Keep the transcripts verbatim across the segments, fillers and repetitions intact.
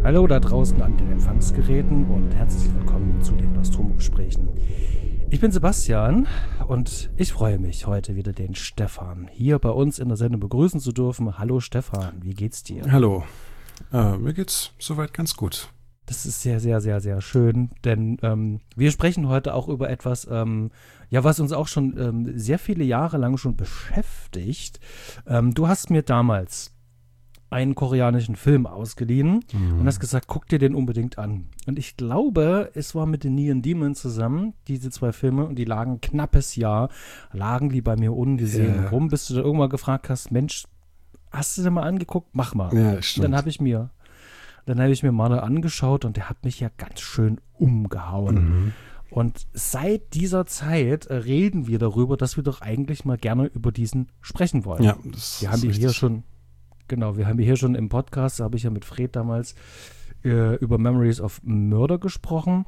Hallo da draußen an den Empfangsgeräten und herzlich willkommen zu den Nostromo-Gesprächen. Ich bin Sebastian und ich freue mich, heute wieder den Stefan hier bei uns in der Sendung begrüßen zu dürfen. Hallo Stefan, wie geht's dir? Hallo, äh, mir geht's soweit ganz gut. Das ist sehr, sehr, sehr, sehr schön, denn ähm, wir sprechen heute auch über etwas, ähm, ja, was uns auch schon ähm, sehr viele Jahre lang schon beschäftigt. Ähm, du hast mir damals einen koreanischen Film ausgeliehen mhm. und hast gesagt, guck dir den unbedingt an. Und ich glaube, es war mit den Neon Demon zusammen, diese zwei Filme, und die lagen ein knappes Jahr, lagen die bei mir ungesehen ja. rum, bis du da irgendwann gefragt hast, Mensch, hast du den mal angeguckt? Mach mal. Ja, stimmt. Dann habe ich mir, dann habe ich mir mal angeschaut und der hat mich ja ganz schön umgehauen. Mhm. Und seit dieser Zeit äh, reden wir darüber, dass wir doch eigentlich mal gerne über diesen sprechen wollen. Ja, das wir haben ist hier schon Genau, wir haben hier schon im Podcast, da habe ich ja mit Fred damals äh, über Memories of Murder gesprochen.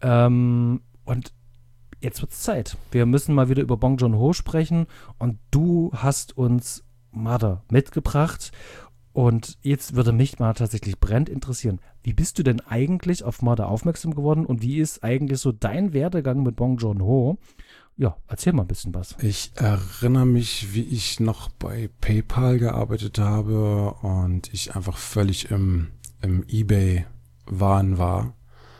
Ähm, und jetzt wird es Zeit. Wir müssen mal wieder über Bong Joon-ho sprechen. Und du hast uns Mother mitgebracht. Und jetzt würde mich mal tatsächlich brennend interessieren, wie bist du denn eigentlich auf Mother aufmerksam geworden? Und wie ist eigentlich so dein Werdegang mit Bong Joon-ho? Ja, erzähl mal ein bisschen was. Ich erinnere mich, wie ich noch bei PayPal gearbeitet habe und ich einfach völlig im, im eBay-Wahn war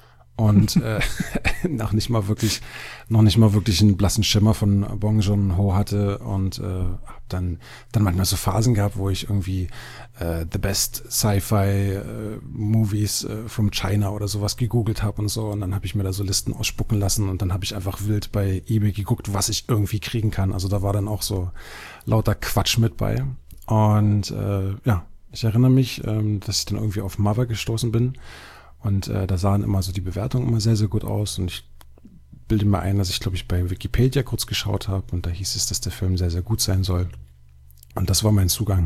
und äh, noch nicht mal wirklich, noch nicht mal wirklich einen blassen Schimmer von Bong Joon-ho hatte und äh, habe dann, dann manchmal so Phasen gehabt, wo ich irgendwie äh, The Best Sci-Fi äh, Movies äh, from China oder sowas gegoogelt habe und so und dann habe ich mir da so Listen ausspucken lassen und dann habe ich einfach wild bei eBay geguckt, was ich irgendwie kriegen kann. Also da war dann auch so lauter Quatsch mit bei und äh, ja, ich erinnere mich, ähm, dass ich dann irgendwie auf Mother gestoßen bin. Und äh, da sahen immer so die Bewertungen immer sehr, sehr gut aus. Und ich bilde mir ein, dass ich, glaube ich, bei Wikipedia kurz geschaut habe. Und da hieß es, dass der Film sehr, sehr gut sein soll. Und das war mein Zugang.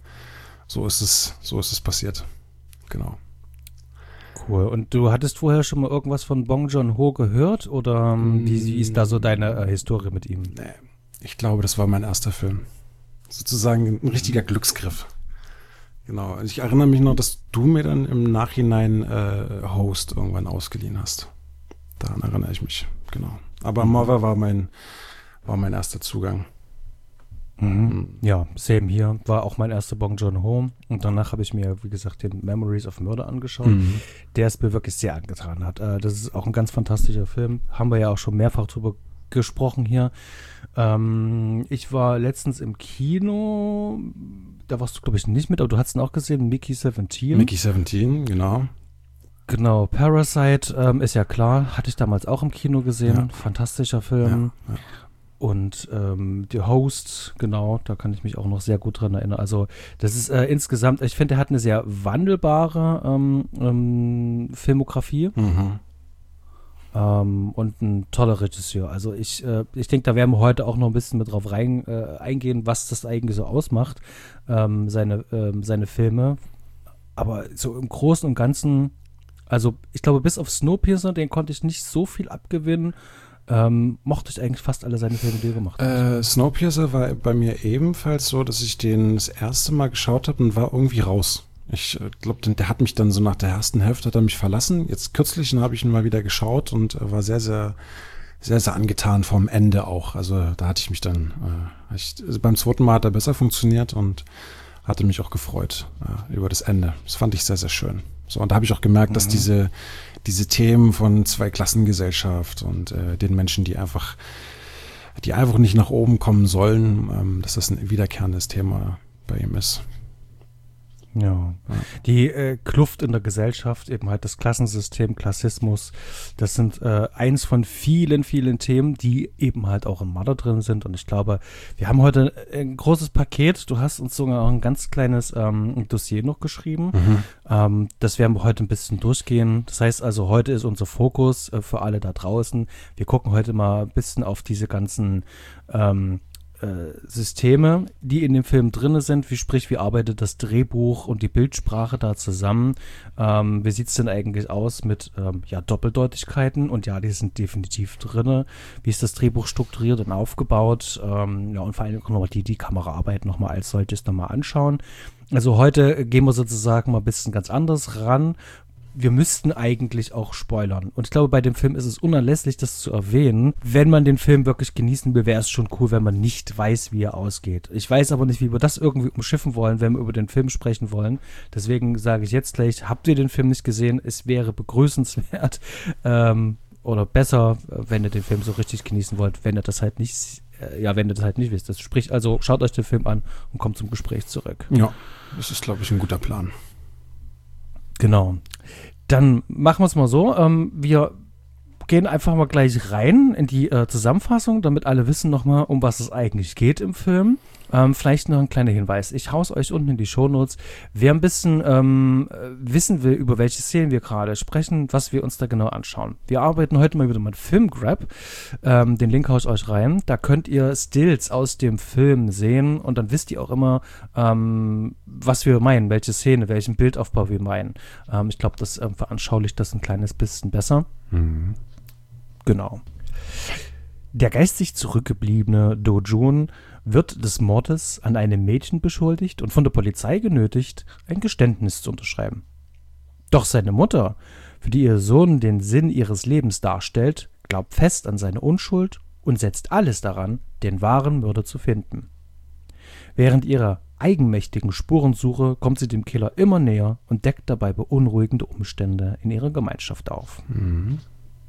So ist es, so ist es passiert. Genau. Cool. Und du hattest vorher schon mal irgendwas von Bong Joon-ho gehört? Oder ähm, wie, wie ist da so deine äh, Historie mit ihm? Nee, ich glaube, das war mein erster Film. Sozusagen ein richtiger Glücksgriff. Genau, ich erinnere mich noch, dass du mir dann im Nachhinein äh, Host irgendwann ausgeliehen hast. Daran erinnere ich mich, genau. Aber mhm. Mother war mein, war mein erster Zugang. Mhm. Mhm. Ja, same hier. War auch mein erster Bong Joon-ho. Und danach habe ich mir, wie gesagt, den Memories of Murder angeschaut, mhm. der es mir wirklich sehr angetan hat. Äh, das ist auch ein ganz fantastischer Film. Haben wir ja auch schon mehrfach drüber gesprochen hier. Ähm, ich war letztens im Kino, da warst du, glaube ich, nicht mit, aber du hast ihn auch gesehen, Mickey siebzehn. Mickey siebzehn, genau. Genau, Parasite ähm, ist ja klar, hatte ich damals auch im Kino gesehen, ja. Fantastischer Film. Ja, ja. Und ähm, The Host, genau, da kann ich mich auch noch sehr gut dran erinnern. Also das ist äh, insgesamt, ich finde, er hat eine sehr wandelbare ähm, ähm, Filmografie. Mhm. Um, und ein toller Regisseur. Also ich, äh, ich denke, da werden wir heute auch noch ein bisschen mit drauf rein, äh, eingehen, was das eigentlich so ausmacht, ähm, seine, ähm, seine Filme. Aber so im Großen und Ganzen, also ich glaube, bis auf Snowpiercer, den konnte ich nicht so viel abgewinnen, ähm, mochte ich eigentlich fast alle seine Filme, die er gemacht hat. Äh, Snowpiercer war bei mir ebenfalls so, dass ich den das erste Mal geschaut habe und war irgendwie raus. Ich glaube, der hat mich dann so nach der ersten Hälfte hat er mich verlassen. Jetzt kürzlich habe ich ihn mal wieder geschaut und war sehr, sehr, sehr, sehr angetan vom Ende auch. Also da hatte ich mich dann, äh, ich, also beim zweiten Mal hat er besser funktioniert und hatte mich auch gefreut äh, über das Ende. Das fand ich sehr, sehr schön. So, und da habe ich auch gemerkt, mhm. dass diese, diese Themen von Zweiklassengesellschaft und äh, den Menschen, die einfach, die einfach nicht nach oben kommen sollen, ähm, dass das ein wiederkehrendes Thema bei ihm ist. Ja, die äh, Kluft in der Gesellschaft, eben halt das Klassensystem, Klassismus, das sind äh, eins von vielen, vielen Themen, die eben halt auch in Mother drin sind. Und ich glaube, wir haben heute ein großes Paket. Du hast uns sogar auch ein ganz kleines ähm, Dossier noch geschrieben. Mhm. Ähm, das werden wir heute ein bisschen durchgehen. Das heißt also, heute ist unser Fokus äh, für alle da draußen. Wir gucken heute mal ein bisschen auf diese ganzen ähm, Systeme, die in dem Film drin sind, wie sprich, wie arbeitet das Drehbuch und die Bildsprache da zusammen, ähm, wie sieht es denn eigentlich aus mit ähm, ja, Doppeldeutigkeiten, und ja, die sind definitiv drin, wie ist das Drehbuch strukturiert und aufgebaut, ähm, ja, und vor allem nochmal die, die Kameraarbeit nochmal als solches nochmal anschauen. Also heute gehen wir sozusagen mal ein bisschen ganz anders ran, wir müssten eigentlich auch spoilern. Und ich glaube, bei dem Film ist es unerlässlich, das zu erwähnen. Wenn man den Film wirklich genießen will, wäre es schon cool, wenn man nicht weiß, wie er ausgeht. Ich weiß aber nicht, wie wir das irgendwie umschiffen wollen, wenn wir über den Film sprechen wollen. Deswegen sage ich jetzt gleich, habt ihr den Film nicht gesehen? Es wäre begrüßenswert ähm, oder besser, wenn ihr den Film so richtig genießen wollt, wenn ihr das halt nicht, äh, ja, wenn ihr das halt nicht wisst. Das sprich also, schaut euch den Film an und kommt zum Gespräch zurück. Ja, das ist, glaube ich, ein guter Plan. Genau. Dann machen wir es mal so. Ähm, wir gehen einfach mal gleich rein in die äh, Zusammenfassung, damit alle wissen nochmal, um was es eigentlich geht im Film. Ähm, vielleicht noch ein kleiner Hinweis. Ich hau's euch unten in die Shownotes. Wer ein bisschen ähm, wissen will, über welche Szenen wir gerade sprechen, was wir uns da genau anschauen. Wir arbeiten heute mal wieder mit Filmgrab. Ähm, den Link hau ich euch rein. Da könnt ihr Stills aus dem Film sehen und dann wisst ihr auch immer, ähm, was wir meinen, welche Szene, welchen Bildaufbau wir meinen. Ähm, ich glaube, das ähm, veranschaulicht das ein kleines bisschen besser. Mhm. Genau. Der geistig zurückgebliebene Do-Jun wird des Mordes an einem Mädchen beschuldigt und von der Polizei genötigt, ein Geständnis zu unterschreiben. Doch seine Mutter, für die ihr Sohn den Sinn ihres Lebens darstellt, glaubt fest an seine Unschuld und setzt alles daran, den wahren Mörder zu finden. Während ihrer eigenmächtigen Spurensuche kommt sie dem Killer immer näher und deckt dabei beunruhigende Umstände in ihrer Gemeinschaft auf. Mhm.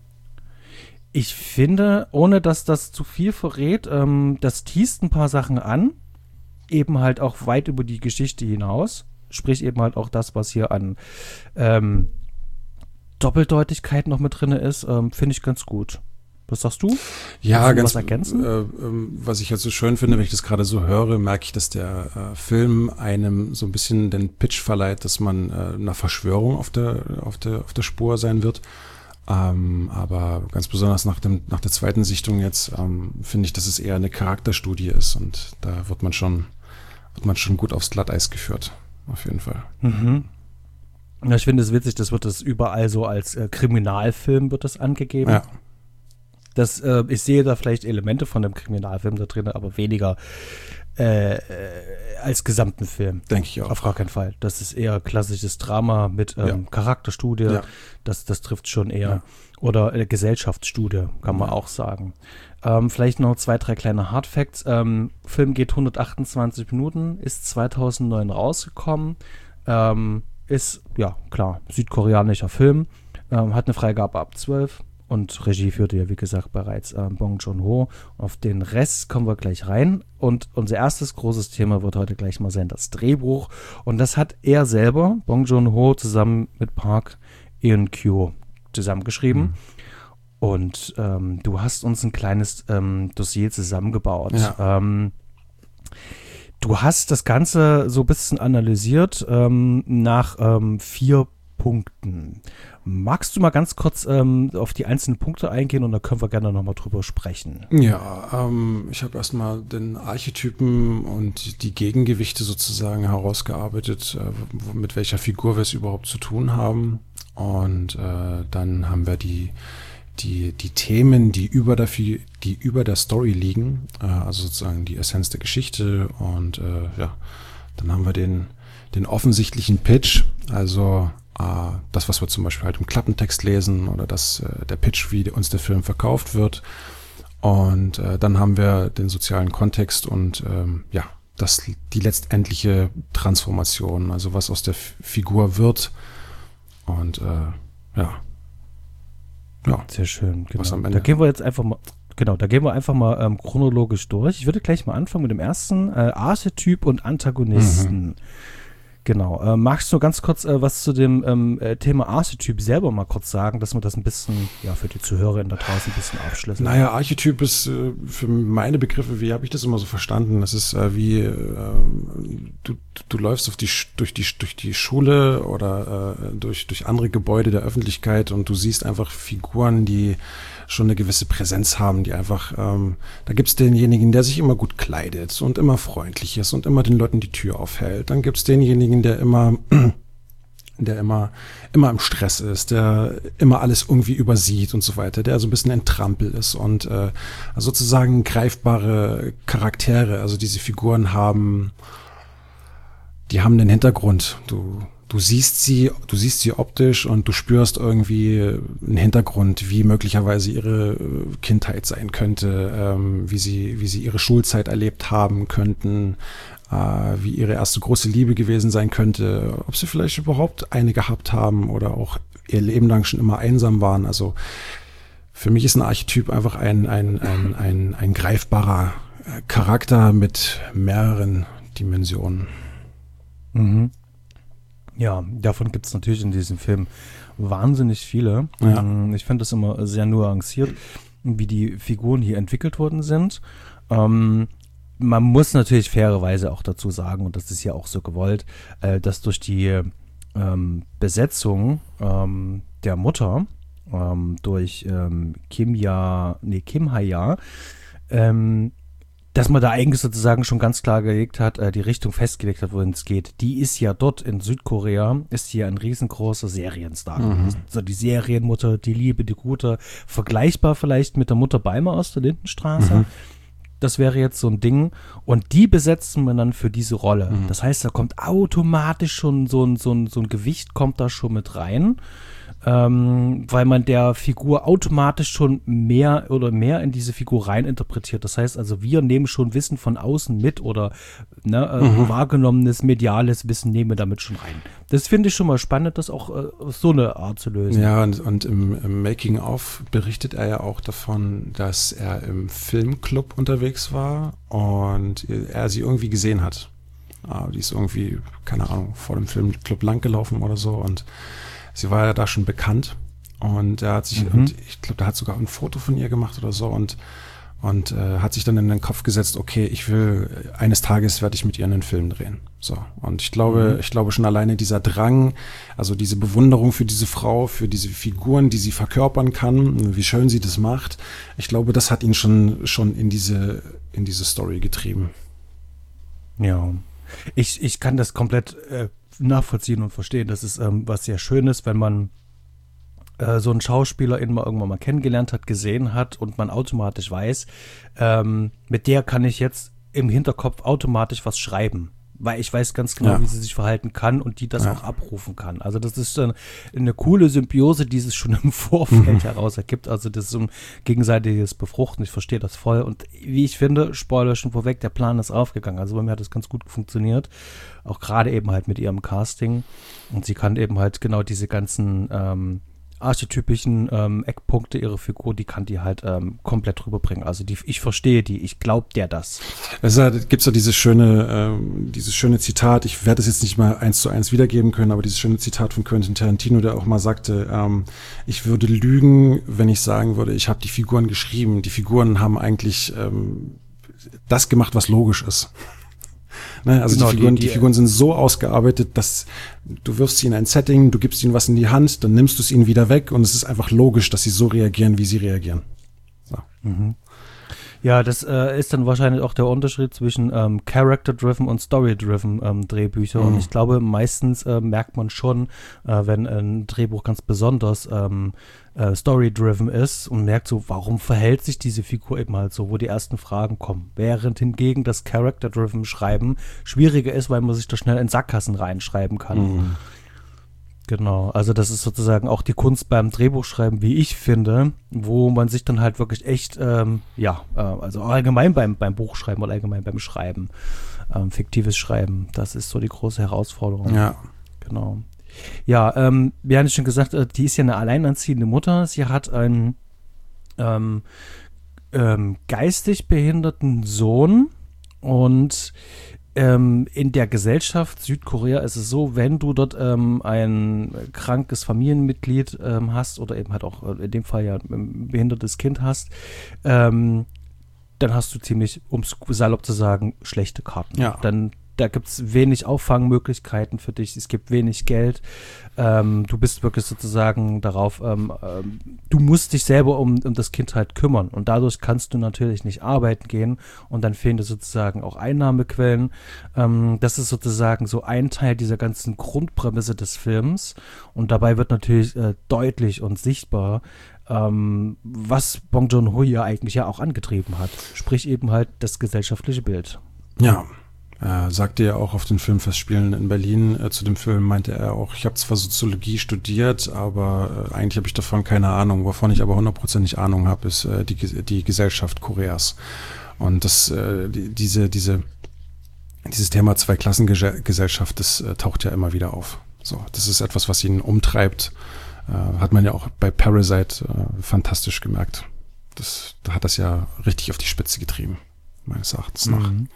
Ich finde, ohne dass das zu viel verrät, ähm, das teast ein paar Sachen an, eben halt auch weit über die Geschichte hinaus, sprich eben halt auch das, was hier an ähm, Doppeldeutigkeit noch mit drin ist, ähm, finde ich ganz gut. Was sagst du? Ja, Willst du ganz was ergänzen? Äh, ähm, was ich halt so schön finde, wenn ich das gerade so höre, merke ich, dass der äh, Film einem so ein bisschen den Pitch verleiht, dass man äh, einer Verschwörung auf der, auf der, auf der Spur sein wird. Ähm, aber ganz besonders nach dem, nach der zweiten Sichtung jetzt, ähm, finde ich, dass es eher eine Charakterstudie ist und da wird man schon, wird man schon gut aufs Glatteis geführt. Auf jeden Fall. Mhm. Ja, ich finde es witzig, das wird das überall so als äh, Kriminalfilm wird das angegeben. Ja. Das, äh, ich sehe da vielleicht Elemente von dem Kriminalfilm da drin, aber weniger äh, äh, als gesamten Film. Denke ich auch. Auf gar keinen Fall. Das ist eher klassisches Drama mit ähm, Ja. Charakterstudie. Ja. Das, das trifft schon eher. Ja. Oder äh, Gesellschaftsstudie, kann man Ja. auch sagen. Ähm, vielleicht noch zwei, drei kleine Hardfacts. Ähm, Film geht hundertachtundzwanzig Minuten, ist zweitausendneun rausgekommen. Ähm, ist, ja, klar, südkoreanischer Film. Ähm, hat eine Freigabe ab zwölf. Und Regie führte ja, wie gesagt, bereits äh, Bong Joon-ho. Auf den Rest kommen wir gleich rein. Und unser erstes großes Thema wird heute gleich mal sein, das Drehbuch. Und das hat er selber, Bong Joon-ho, zusammen mit Park Eun-kyo zusammengeschrieben. Mhm. Und ähm, du hast uns ein kleines ähm, Dossier zusammengebaut. Ja. Ähm, du hast das Ganze so ein bisschen analysiert ähm, nach ähm, vier Punkten. Magst du mal ganz kurz ähm, auf die einzelnen Punkte eingehen und da können wir gerne nochmal drüber sprechen. Ja, ähm, ich habe erstmal den Archetypen und die Gegengewichte sozusagen herausgearbeitet, äh, wo, mit welcher Figur wir es überhaupt zu tun haben. Und äh, dann haben wir die, die, die Themen, die über der, Fi- die über der Story liegen, äh, also sozusagen die Essenz der Geschichte. Und äh, ja, dann haben wir den, den offensichtlichen Pitch, also das, was wir zum Beispiel halt im Klappentext lesen oder das, äh, der Pitch, wie uns der Film verkauft wird. Und äh, dann haben wir den sozialen Kontext und ähm, ja, das, die letztendliche Transformation, also was aus der F- Figur wird. Und äh, ja. Ja. Sehr schön, genau. Was am Ende. Da gehen wir jetzt einfach mal, genau, da gehen wir einfach mal ähm, chronologisch durch. Ich würde gleich mal anfangen mit dem ersten, äh, Archetyp und Antagonisten. Mhm. Genau. Äh, magst du ganz kurz äh, was zu dem ähm, äh, Thema Archetyp selber mal kurz sagen, dass wir das ein bisschen, ja, für die Zuhörer da draußen ein bisschen aufschlüsseln? Naja, Archetyp ist äh, für meine Begriffe, wie habe ich das immer so verstanden? Das ist äh, wie äh, du, du läufst auf die Sch- durch die durch die Schule oder äh, durch durch andere Gebäude der Öffentlichkeit und du siehst einfach Figuren, die schon eine gewisse Präsenz haben, die einfach, ähm, da gibt's denjenigen, der sich immer gut kleidet und immer freundlich ist und immer den Leuten die Tür aufhält. Dann gibt's denjenigen, der immer der immer, immer im Stress ist, der immer alles irgendwie übersieht und so weiter, der so ein bisschen entrampelt ist und äh, sozusagen greifbare Charaktere, also diese Figuren haben, die haben den Hintergrund. Du, du siehst sie, du siehst sie optisch und du spürst irgendwie einen Hintergrund, wie möglicherweise ihre Kindheit sein könnte, ähm, wie sie, wie sie ihre Schulzeit erlebt haben könnten, äh, wie ihre erste große Liebe gewesen sein könnte, ob sie vielleicht überhaupt eine gehabt haben oder auch ihr Leben lang schon immer einsam waren. Also für mich ist ein Archetyp einfach ein, ein, ein, ein, ein greifbarer Charakter mit mehreren Dimensionen. Mhm. Ja, davon gibt es natürlich in diesem Film wahnsinnig viele. Ja. Ich finde das immer sehr nuanciert, wie die Figuren hier entwickelt worden sind. Ähm, man muss natürlich fairerweise auch dazu sagen, und das ist ja auch so gewollt, äh, dass durch die ähm, Besetzung ähm, der Mutter ähm, durch ähm, Kim Ja, nee, Kim Ha-ja, ähm, dass man da eigentlich sozusagen schon ganz klar gelegt hat, äh, die Richtung festgelegt hat, wohin es geht. Die ist ja dort in Südkorea, ist hier ein riesengroßer Serienstar. Mhm. So die Serienmutter, die Liebe, die Gute, vergleichbar vielleicht mit der Mutter Beimer aus der Lindenstraße. Mhm. Das wäre jetzt so ein Ding. Und die besetzen wir dann für diese Rolle. Mhm. Das heißt, da kommt automatisch schon so ein, so ein, so ein Gewicht kommt da schon mit rein. Ähm, weil man der Figur automatisch schon mehr oder mehr in diese Figur rein interpretiert. Das heißt also, wir nehmen schon Wissen von außen mit oder ne, äh, mhm. wahrgenommenes, mediales Wissen nehmen wir damit schon rein. Das finde ich schon mal spannend, das auch äh, auf so eine Art zu lösen. Ja, und, und im, im Making-of berichtet er ja auch davon, dass er im Filmclub unterwegs war und er sie irgendwie gesehen hat. Ah, die ist irgendwie, keine Ahnung, vor dem Filmclub langgelaufen oder so und sie war ja da schon bekannt und er hat sich, mhm. und ich glaube, der hat sogar ein Foto von ihr gemacht oder so und, und äh, hat sich dann in den Kopf gesetzt, okay, ich will, eines Tages werde ich mit ihr einen Film drehen. So. Und ich glaube, mhm. ich glaube schon alleine dieser Drang, also diese Bewunderung für diese Frau, für diese Figuren, die sie verkörpern kann, wie schön sie das macht, ich glaube, das hat ihn schon, schon in diese, in diese Story getrieben. Ja. Ich, ich kann das komplett äh, nachvollziehen und verstehen. Das ist ähm, was sehr Schönes, wenn man äh, so einen Schauspieler immer irgendwann mal kennengelernt hat, gesehen hat und man automatisch weiß, ähm, mit der kann ich jetzt im Hinterkopf automatisch was schreiben. Weil ich weiß ganz genau, ja. wie sie sich verhalten kann und die das ja. auch abrufen kann. Also das ist dann eine coole Symbiose, die sich schon im Vorfeld mhm. heraus ergibt. Also das ist so ein gegenseitiges Befruchten. Ich verstehe das voll. Und wie ich finde, Spoiler schon vorweg, der Plan ist aufgegangen. Also bei mir hat das ganz gut funktioniert. Auch gerade eben halt mit ihrem Casting. Und sie kann eben halt genau diese ganzen ähm, archetypischen ähm, Eckpunkte ihrer Figur, die kann die halt ähm, komplett rüberbringen. Also die, ich verstehe die, ich glaube der das. Es gibt so dieses schöne, ähm, dieses schöne Zitat, ich werde es jetzt nicht mal eins zu eins wiedergeben können, aber dieses schöne Zitat von Quentin Tarantino, der auch mal sagte, ähm, ich würde lügen, wenn ich sagen würde, ich habe die Figuren geschrieben. Die Figuren haben eigentlich ähm, das gemacht, was logisch ist. Ne, also genau, die, Figuren, die, die, die Figuren sind so ausgearbeitet, dass du wirfst sie in ein Setting, du gibst ihnen was in die Hand, dann nimmst du es ihnen wieder weg und es ist einfach logisch, dass sie so reagieren, wie sie reagieren. So. Mhm. Ja, das äh, ist dann wahrscheinlich auch der Unterschied zwischen ähm, Character-driven und Story-driven ähm, Drehbücher. Mhm. Und ich glaube, meistens äh, merkt man schon, äh, wenn ein Drehbuch ganz besonders ähm, äh, Story-driven ist und merkt so, warum verhält sich diese Figur eben halt so, wo die ersten Fragen kommen. Während hingegen das Character-driven Schreiben schwieriger ist, weil man sich da schnell in Sackgassen reinschreiben kann. Mhm. Genau, also das ist sozusagen auch die Kunst beim Drehbuchschreiben, wie ich finde, wo man sich dann halt wirklich echt, ähm, ja, äh, also allgemein beim, beim Buchschreiben oder allgemein beim Schreiben, ähm, fiktives Schreiben, das ist so die große Herausforderung. Ja. Genau. Ja, ähm, wir haben ja schon gesagt, äh, die ist ja eine alleinerziehende Mutter, sie hat einen ähm, ähm, geistig behinderten Sohn und Ähm, in der Gesellschaft Südkorea ist es so, wenn du dort ähm, ein krankes Familienmitglied ähm, hast oder eben halt auch in dem Fall ja ein behindertes Kind hast, ähm, dann hast du ziemlich, um es salopp zu sagen, schlechte Karten. Ja. Dann da gibt es wenig Auffangmöglichkeiten für dich, es gibt wenig Geld. Ähm, du bist wirklich sozusagen darauf, ähm, ähm, du musst dich selber um, um das Kind halt kümmern und dadurch kannst du natürlich nicht arbeiten gehen und dann fehlen dir sozusagen auch Einnahmequellen. Ähm, das ist sozusagen so ein Teil dieser ganzen Grundprämisse des Films und dabei wird natürlich äh, deutlich und sichtbar, ähm, was Bong Joon-ho ja eigentlich ja auch angetrieben hat, sprich eben halt das gesellschaftliche Bild. Ja. Äh, sagte ja auch auf den Filmfestspielen in Berlin, äh, zu dem Film meinte er auch, ich habe zwar Soziologie studiert, aber äh, eigentlich habe ich davon keine Ahnung. Wovon ich aber hundertprozentig Ahnung habe, ist äh, die, die Gesellschaft Koreas. Und das, äh, die, diese, diese, dieses Thema Zweiklassengesellschaft, das äh, taucht ja immer wieder auf. So, das ist etwas, was ihn umtreibt. Äh, hat man ja auch bei Parasite äh, fantastisch gemerkt. Das, da hat das ja richtig auf die Spitze getrieben, meines Erachtens nach. Mhm.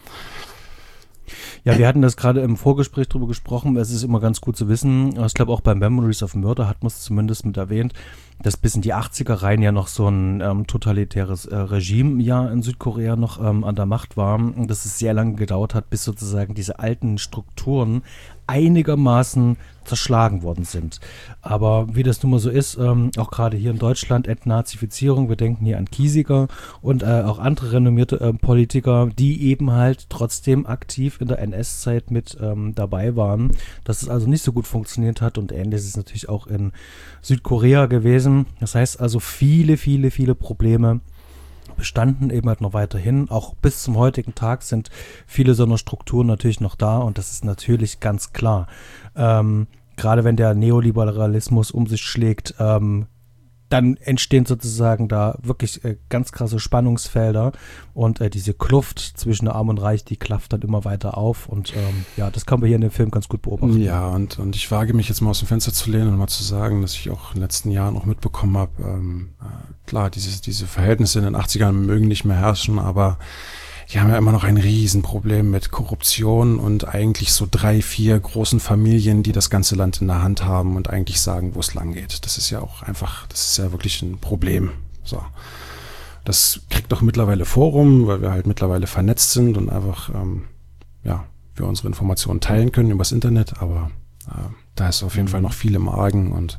Ja, wir hatten das gerade im Vorgespräch drüber gesprochen. Es ist immer ganz gut zu wissen. Ich glaube, auch bei Memories of Murder hat man es zumindest mit erwähnt, dass bis in die achtziger rein ja noch so ein ähm, totalitäres äh, Regime ja in Südkorea noch ähm, an der Macht war. Und dass es sehr lange gedauert hat, bis sozusagen diese alten Strukturen einigermaßen zerschlagen worden sind. Aber wie das nun mal so ist, ähm, auch gerade hier in Deutschland, Entnazifizierung, wir denken hier an Kiesinger und äh, auch andere renommierte äh, Politiker, die eben halt trotzdem aktiv in der N S-Zeit mit ähm, dabei waren, dass es also nicht so gut funktioniert hat und ähnlich ist es natürlich auch in Südkorea gewesen. Das heißt also viele, viele, viele Probleme bestanden eben halt noch weiterhin. Auch bis zum heutigen Tag sind viele so einer Strukturen natürlich noch da und das ist natürlich ganz klar. Ähm, gerade wenn der Neoliberalismus um sich schlägt, ähm, dann entstehen sozusagen da wirklich äh, ganz krasse Spannungsfelder und äh, diese Kluft zwischen Arm und Reich, die klafft dann immer weiter auf und ähm, ja, das kann man hier in dem Film ganz gut beobachten. Ja, und, und ich wage mich jetzt mal aus dem Fenster zu lehnen und mal zu sagen, dass ich auch in den letzten Jahren auch mitbekommen habe, ähm, äh, klar, diese, diese Verhältnisse in den achtzigern mögen nicht mehr herrschen, aber die haben ja immer noch ein Riesenproblem mit Korruption und eigentlich so drei, vier großen Familien, die das ganze Land in der Hand haben und eigentlich sagen, wo es lang geht. Das ist ja auch einfach, das ist ja wirklich ein Problem. So. Das kriegt doch mittlerweile Forum, weil wir halt mittlerweile vernetzt sind und einfach, ähm, ja, wir unsere Informationen teilen können übers Internet, aber äh, da ist auf jeden Fall noch viel im Argen und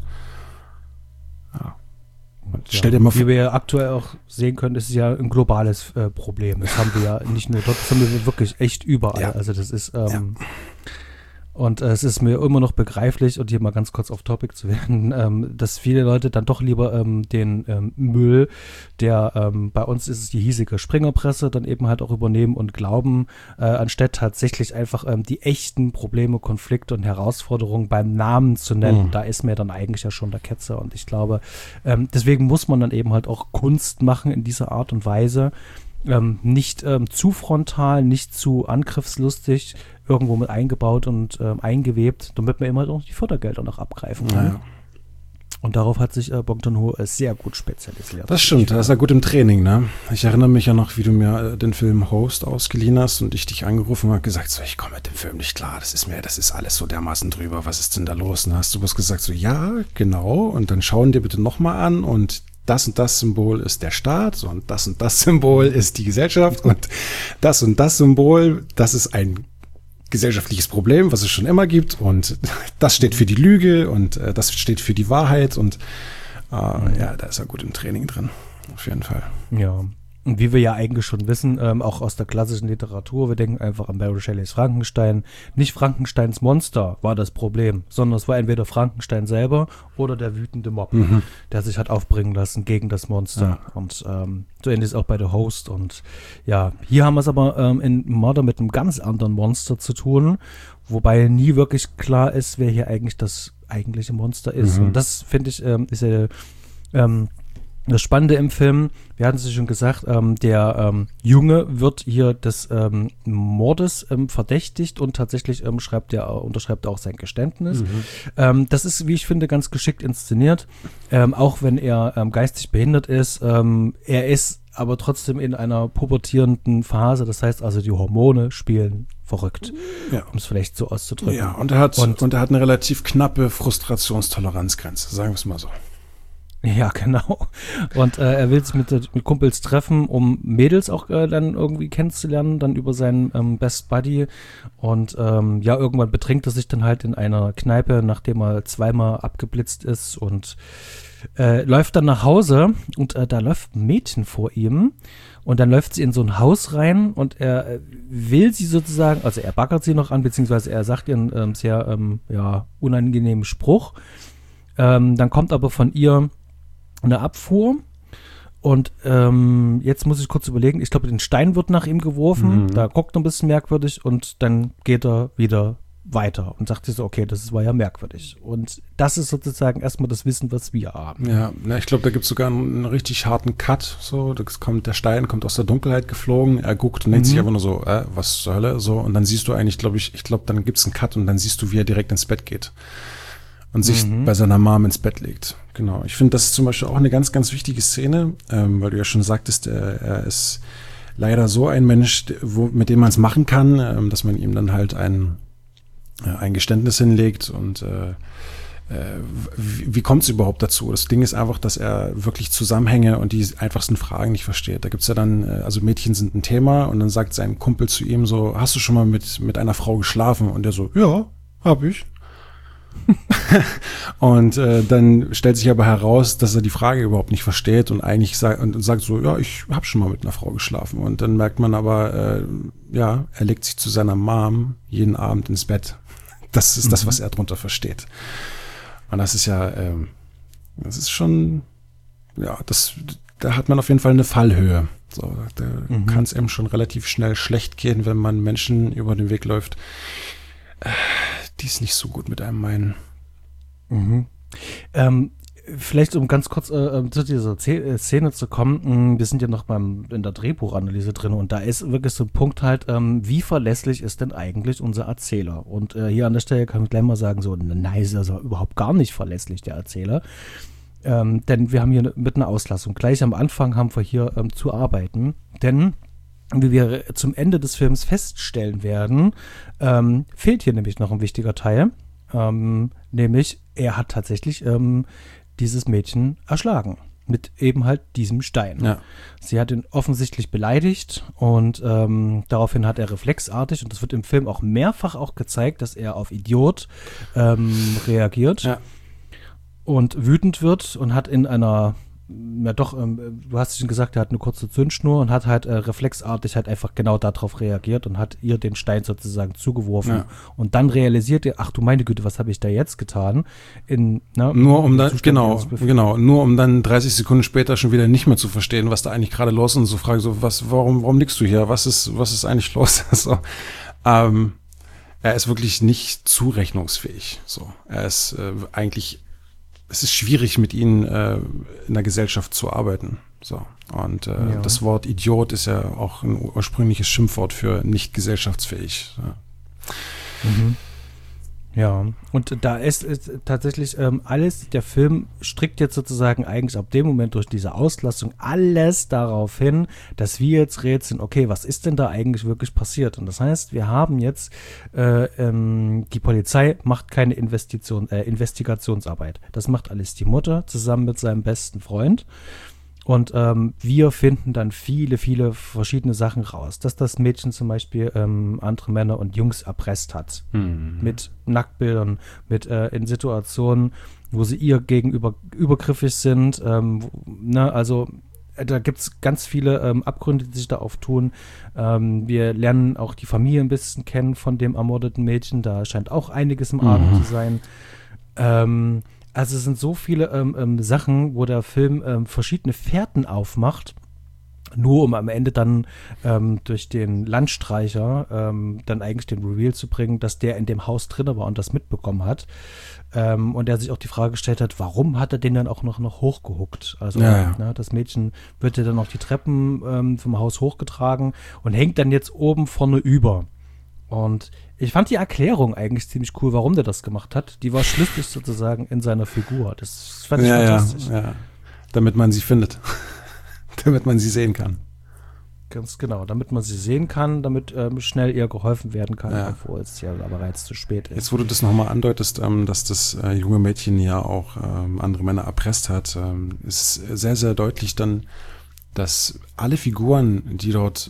ja. Und ja, stell dir mal vor, wie wir ja aktuell auch sehen können, ist es ja ein globales äh, Problem. Das haben wir ja nicht nur dort, das haben wir wirklich echt überall. Ja. Also das ist ähm, Ja. und äh, es ist mir immer noch begreiflich, und hier mal ganz kurz auf Topic zu werden, ähm, dass viele Leute dann doch lieber ähm, den ähm, Müll, der ähm, bei uns ist es die hiesige Springerpresse, dann eben halt auch übernehmen und glauben, äh, anstatt tatsächlich einfach ähm, die echten Probleme, Konflikte und Herausforderungen beim Namen zu nennen. Mhm. Da ist mir dann eigentlich ja schon der Ketzer. Und ich glaube, ähm, deswegen muss man dann eben halt auch Kunst machen in dieser Art und Weise. Ähm, nicht ähm, zu frontal, nicht zu angriffslustig, irgendwo mit eingebaut und ähm, eingewebt, damit man immer halt auch die Fördergelder noch abgreifen kann. Ja. Und darauf hat sich äh, Bong Joon-ho äh, sehr gut spezialisiert. Das stimmt, da ist er gut im Training, ne? Ich erinnere mich ja noch, wie du mir äh, den Film Host ausgeliehen hast und ich dich angerufen habe und gesagt, so, ich komme mit dem Film nicht klar, das ist mir, das ist alles so dermaßen drüber, was ist denn da los? Und dann hast du was gesagt, so, ja, genau, und dann schauen dir bitte nochmal an und das und das Symbol ist der Staat und das und das Symbol ist die Gesellschaft und das und das Symbol, das ist ein gesellschaftliches Problem, was es schon immer gibt und das steht für die Lüge und äh, das steht für die Wahrheit und äh, ja, da ist er gut im Training drin, auf jeden Fall. Ja, und wie wir ja eigentlich schon wissen, ähm, auch aus der klassischen Literatur, wir denken einfach an Mary Shelleys Frankenstein. Nicht Frankensteins Monster war das Problem, sondern es war entweder Frankenstein selber oder der wütende Mob, mhm. der sich hat aufbringen lassen gegen das Monster. Ja. Und ähm, so ähnlich ist es auch bei The Host. Und ja, hier haben wir es aber ähm, in Murder mit einem ganz anderen Monster zu tun, wobei nie wirklich klar ist, wer hier eigentlich das eigentliche Monster ist. Mhm. Und das, finde ich, ähm, ist ja ähm, das Spannende im Film, wir hatten es ja schon gesagt, ähm, der ähm, Junge wird hier des ähm, Mordes ähm, verdächtigt und tatsächlich ähm, schreibt er, unterschreibt er auch sein Geständnis. Mhm. Ähm, das ist, wie ich finde, ganz geschickt inszeniert, ähm, auch wenn er ähm, geistig behindert ist. Ähm, er ist aber trotzdem in einer pubertierenden Phase, das heißt also, die Hormone spielen verrückt, ja. um es vielleicht so auszudrücken. Ja, und er hat, und, und er hat eine relativ knappe Frustrationstoleranzgrenze, sagen wir es mal so. Ja, genau. Und äh, er will sich mit, mit Kumpels treffen, um Mädels auch äh, dann irgendwie kennenzulernen, dann über seinen ähm, Best Buddy. Und ähm, ja, irgendwann betrinkt er sich dann halt in einer Kneipe, nachdem er zweimal abgeblitzt ist und äh, läuft dann nach Hause und äh, da läuft ein Mädchen vor ihm. Und dann läuft sie in so ein Haus rein und er will sie sozusagen, also er baggert sie noch an, beziehungsweise er sagt ihr einen ähm, sehr ähm, ja, unangenehmen Spruch. Ähm, dann kommt aber von ihr eine Abfuhr Und ähm, jetzt muss ich kurz überlegen, ich glaube, den Stein wird nach ihm geworfen, Mhm. da guckt er ein bisschen merkwürdig und dann geht er wieder weiter und sagt sich so, okay, das war ja merkwürdig. Und das ist sozusagen erstmal das Wissen, was wir haben. Ja, na, ich glaube, da gibt es sogar einen, einen richtig harten Cut. So, das kommt, der Stein kommt aus der Dunkelheit geflogen, er guckt und denkt Mhm. sich einfach nur so, äh, was zur Hölle? So, und dann siehst du eigentlich, glaube ich, ich glaube, dann gibt es einen Cut und dann siehst du, wie er direkt ins Bett geht. Und sich Mhm. bei seiner Mom ins Bett legt. Genau. Ich finde, das ist zum Beispiel auch eine ganz, ganz wichtige Szene, ähm, weil du ja schon sagtest, er, er ist leider so ein Mensch, wo, mit dem man es machen kann, ähm, dass man ihm dann halt ein, äh, ein Geständnis hinlegt und äh, äh, wie, wie kommt es überhaupt dazu? Das Ding ist einfach, dass er wirklich Zusammenhänge und die einfachsten Fragen nicht versteht. Da gibt's ja dann, äh, also Mädchen sind ein Thema und dann sagt sein Kumpel zu ihm so, hast du schon mal mit, mit einer Frau geschlafen? Und der so, ja, hab ich. Und äh, dann stellt sich aber heraus, dass er die Frage überhaupt nicht versteht und eigentlich sagt, und sagt so, ja, ich habe schon mal mit einer Frau geschlafen. Und dann merkt man aber, äh, ja, er legt sich zu seiner Mom jeden Abend ins Bett. Das ist mhm. das, was er drunter versteht. Und das ist ja, ähm, das ist schon, ja, das, da hat man auf jeden Fall eine Fallhöhe. So, da mhm. kann es eben schon relativ schnell schlecht gehen, wenn man Menschen über den Weg läuft, äh, die es nicht so gut mit einem meinen. Mhm. Ähm, vielleicht um ganz kurz äh, zu dieser Z- Szene zu kommen, mh, wir sind ja noch beim, in der Drehbuchanalyse drin und da ist wirklich so ein Punkt halt, ähm, wie verlässlich ist denn eigentlich unser Erzähler? Und äh, hier an der Stelle kann ich gleich mal sagen, so, nein, ist also überhaupt gar nicht verlässlich, der Erzähler. Ähm, denn wir haben hier mit einer Auslassung. Gleich am Anfang haben wir hier ähm, zu arbeiten, denn wie wir zum Ende des Films feststellen werden, ähm, fehlt hier nämlich noch ein wichtiger Teil. Ähm, nämlich, er hat tatsächlich ähm, dieses Mädchen erschlagen. Mit eben halt diesem Stein. Ja. Sie hat ihn offensichtlich beleidigt und ähm, daraufhin hat er reflexartig, und das wird im Film auch mehrfach auch gezeigt, dass er auf Idiot ähm, reagiert Ja. und wütend wird und hat in einer ja doch, ähm, du hast schon gesagt, er hat eine kurze Zündschnur und hat halt äh, reflexartig halt einfach genau darauf reagiert und hat ihr den Stein sozusagen zugeworfen. Ja. Und dann realisiert er, ach du meine Güte, was habe ich da jetzt getan? In, ne, Nur um dann, Zustand genau, ihres Bef- genau, nur um dann dreißig Sekunden später schon wieder nicht mehr zu verstehen, was da eigentlich gerade los ist und zu fragen, so, was, warum, warum liegst du hier? Was ist, was ist eigentlich los? so, ähm, er ist wirklich nicht zurechnungsfähig. So, er ist äh, eigentlich es ist schwierig, mit ihnen äh, in der Gesellschaft zu arbeiten. So. Und äh, Ja. das Wort Idiot ist ja auch ein ursprüngliches Schimpfwort für nicht gesellschaftsfähig. Ja. Mhm. Ja, und da ist, ist tatsächlich ähm, alles, der Film strickt jetzt sozusagen eigentlich ab dem Moment durch diese Auslassung alles darauf hin, dass wir jetzt rätseln, okay, was ist denn da eigentlich wirklich passiert? Und das heißt, wir haben jetzt, äh, ähm, die Polizei macht keine Investition, äh, Investigationsarbeit. Das macht alles die Mutter zusammen mit seinem besten Freund. Und ähm, wir finden dann viele, viele verschiedene Sachen raus. Dass das Mädchen zum Beispiel ähm, andere Männer und Jungs erpresst hat. Mhm. Mit Nacktbildern, mit äh, in Situationen, wo sie ihr gegenüber übergriffig sind. Ähm, wo, ne, also äh, da gibt es ganz viele ähm, Abgründe, die sich da auftun. Ähm, wir lernen auch die Familie ein bisschen kennen von dem ermordeten Mädchen. Da scheint auch einiges im Argen Mhm. zu sein. Ähm, Also es sind so viele ähm, ähm, Sachen, wo der Film ähm, verschiedene Fährten aufmacht, nur um am Ende dann ähm, durch den Landstreicher ähm, dann eigentlich den Reveal zu bringen, dass der in dem Haus drin war und das mitbekommen hat. Ähm, und der sich auch die Frage gestellt hat, warum hat er den dann auch noch, noch hochgehuckt? Also Ja, ja. Ne, das Mädchen wird ja dann noch die Treppen ähm, vom Haus hochgetragen und hängt dann jetzt oben vorne über. Und ich fand die Erklärung eigentlich ziemlich cool, warum der das gemacht hat. Die war schlüssig sozusagen in seiner Figur. Das fand ich Ja, ja, fantastisch. ja. Damit man sie findet. Damit man sie sehen kann. Ganz genau, damit man sie sehen kann, damit ähm, schnell ihr geholfen werden kann, Ja. bevor es ja aber bereits zu spät ist. Jetzt, wo du das nochmal andeutest, ähm, dass das äh, junge Mädchen ja auch ähm, andere Männer erpresst hat, ähm, ist sehr, sehr deutlich dann, dass alle Figuren, die dort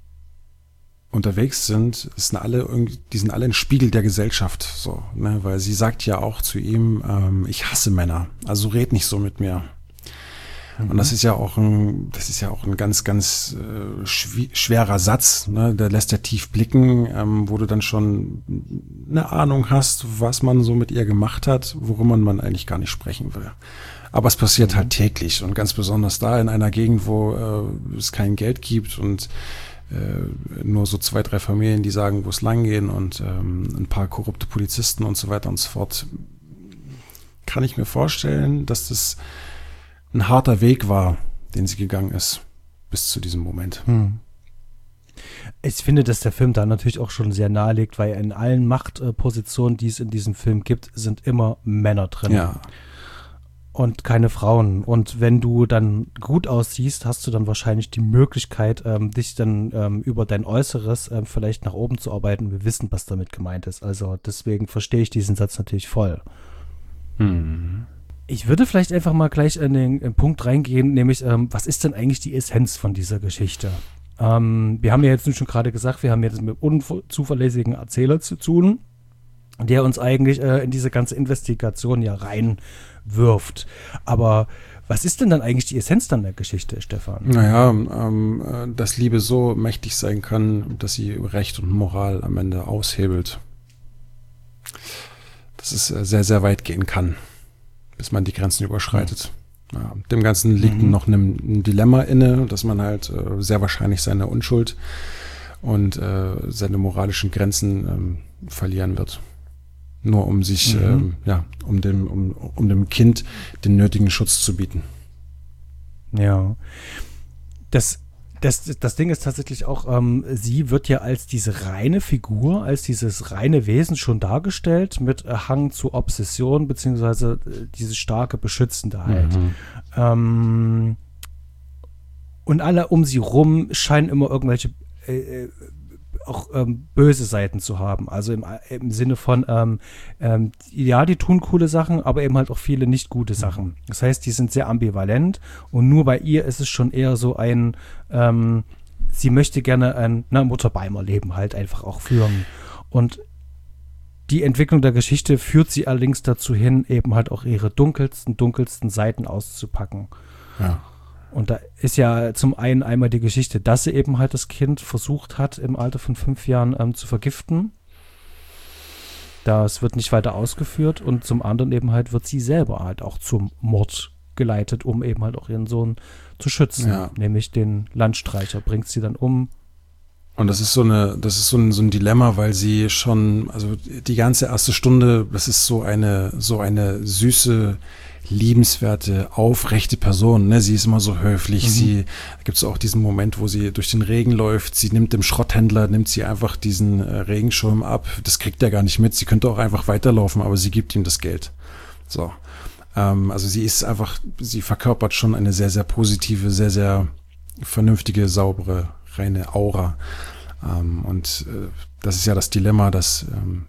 unterwegs sind, sind alle irgendwie, die sind alle ein Spiegel der Gesellschaft, so, ne, weil sie sagt ja auch zu ihm, ähm, ich hasse Männer, also red nicht so mit mir. Und das ist ja auch ein, das ist ja auch ein ganz, ganz äh, schw- schwerer Satz, ne? Der lässt ja tief blicken, ähm, wo du dann schon eine Ahnung hast, was man so mit ihr gemacht hat, worüber man eigentlich gar nicht sprechen will. Aber es passiert mhm. halt täglich und ganz besonders da in einer Gegend, wo äh, es kein Geld gibt und äh, nur so zwei, drei Familien, die sagen, wo es lang gehen und ähm, ein paar korrupte Polizisten und so weiter und so fort. Kann ich mir vorstellen, dass das ein harter Weg war, den sie gegangen ist, bis zu diesem Moment. Hm. Ich finde, dass der Film da natürlich auch schon sehr nahe liegt, weil in allen Machtpositionen, die es in diesem Film gibt, sind immer Männer drin. Ja. Und keine Frauen. Und wenn du dann gut aussiehst, hast du dann wahrscheinlich die Möglichkeit, ähm, dich dann ähm, über dein Äußeres ähm, vielleicht nach oben zu arbeiten. Wir wissen, was damit gemeint ist. Also deswegen verstehe ich diesen Satz natürlich voll. Hm. Ich würde vielleicht einfach mal gleich in den, in den Punkt reingehen, nämlich, ähm, was ist denn eigentlich die Essenz von dieser Geschichte? Ähm, wir haben ja jetzt schon gerade gesagt, wir haben jetzt mit einem unzuverlässigen Erzähler zu tun, der uns eigentlich äh, in diese ganze Investigation ja reinwirft. Aber was ist denn dann eigentlich die Essenz dann der Geschichte, Stefan? Naja, ähm, dass Liebe so mächtig sein kann, dass sie Recht und Moral am Ende aushebelt. Dass es äh, sehr, sehr weit gehen kann, bis man die Grenzen überschreitet. Ja, dem Ganzen liegt mhm. noch ein, ein Dilemma inne, dass man halt äh, sehr wahrscheinlich seine Unschuld und äh, seine moralischen Grenzen ähm, verlieren wird. Nur um sich, mhm. ähm, ja, um dem, um, um dem Kind den nötigen Schutz zu bieten. Ja. Das Das, das Ding ist tatsächlich auch, ähm, sie wird ja als diese reine Figur, als dieses reine Wesen schon dargestellt, mit äh, Hang zu Obsession, beziehungsweise äh, diese starke Beschützende halt. Mhm. Ähm, und alle um sie rum scheinen immer irgendwelche äh, auch ähm, böse Seiten zu haben. Also im, im Sinne von, ähm, ähm, ja, die tun coole Sachen, aber eben halt auch viele nicht gute Sachen. Das heißt, die sind sehr ambivalent und nur bei ihr ist es schon eher so ein, ähm, sie möchte gerne ein na, Mutter-Beimer-Leben halt einfach auch führen. Und die Entwicklung der Geschichte führt sie allerdings dazu hin, eben halt auch ihre dunkelsten, dunkelsten Seiten auszupacken. Ja. Und da ist ja zum einen einmal die Geschichte, dass sie eben halt das Kind versucht hat, im Alter von fünf Jahren ähm, zu vergiften. Das wird nicht weiter ausgeführt. Und zum anderen eben halt wird sie selber halt auch zum Mord geleitet, um eben halt auch ihren Sohn zu schützen. Ja. Nämlich den Landstreicher bringt sie dann um. Und das ist so eine, das ist so ein, so ein Dilemma, weil sie schon, also die ganze erste Stunde, das ist so eine, so eine süße, liebenswerte, aufrechte Person, ne? Sie ist immer so höflich, mhm. sie, da gibt es auch diesen Moment, wo sie durch den Regen läuft, sie nimmt dem Schrotthändler, nimmt sie einfach diesen äh, Regenschirm ab, das kriegt er gar nicht mit, sie könnte auch einfach weiterlaufen, aber sie gibt ihm das Geld. So, ähm, also sie ist einfach, sie verkörpert schon eine sehr, sehr positive, sehr, sehr vernünftige, saubere, reine Aura. Ähm, und äh, das ist ja das Dilemma, dass ähm,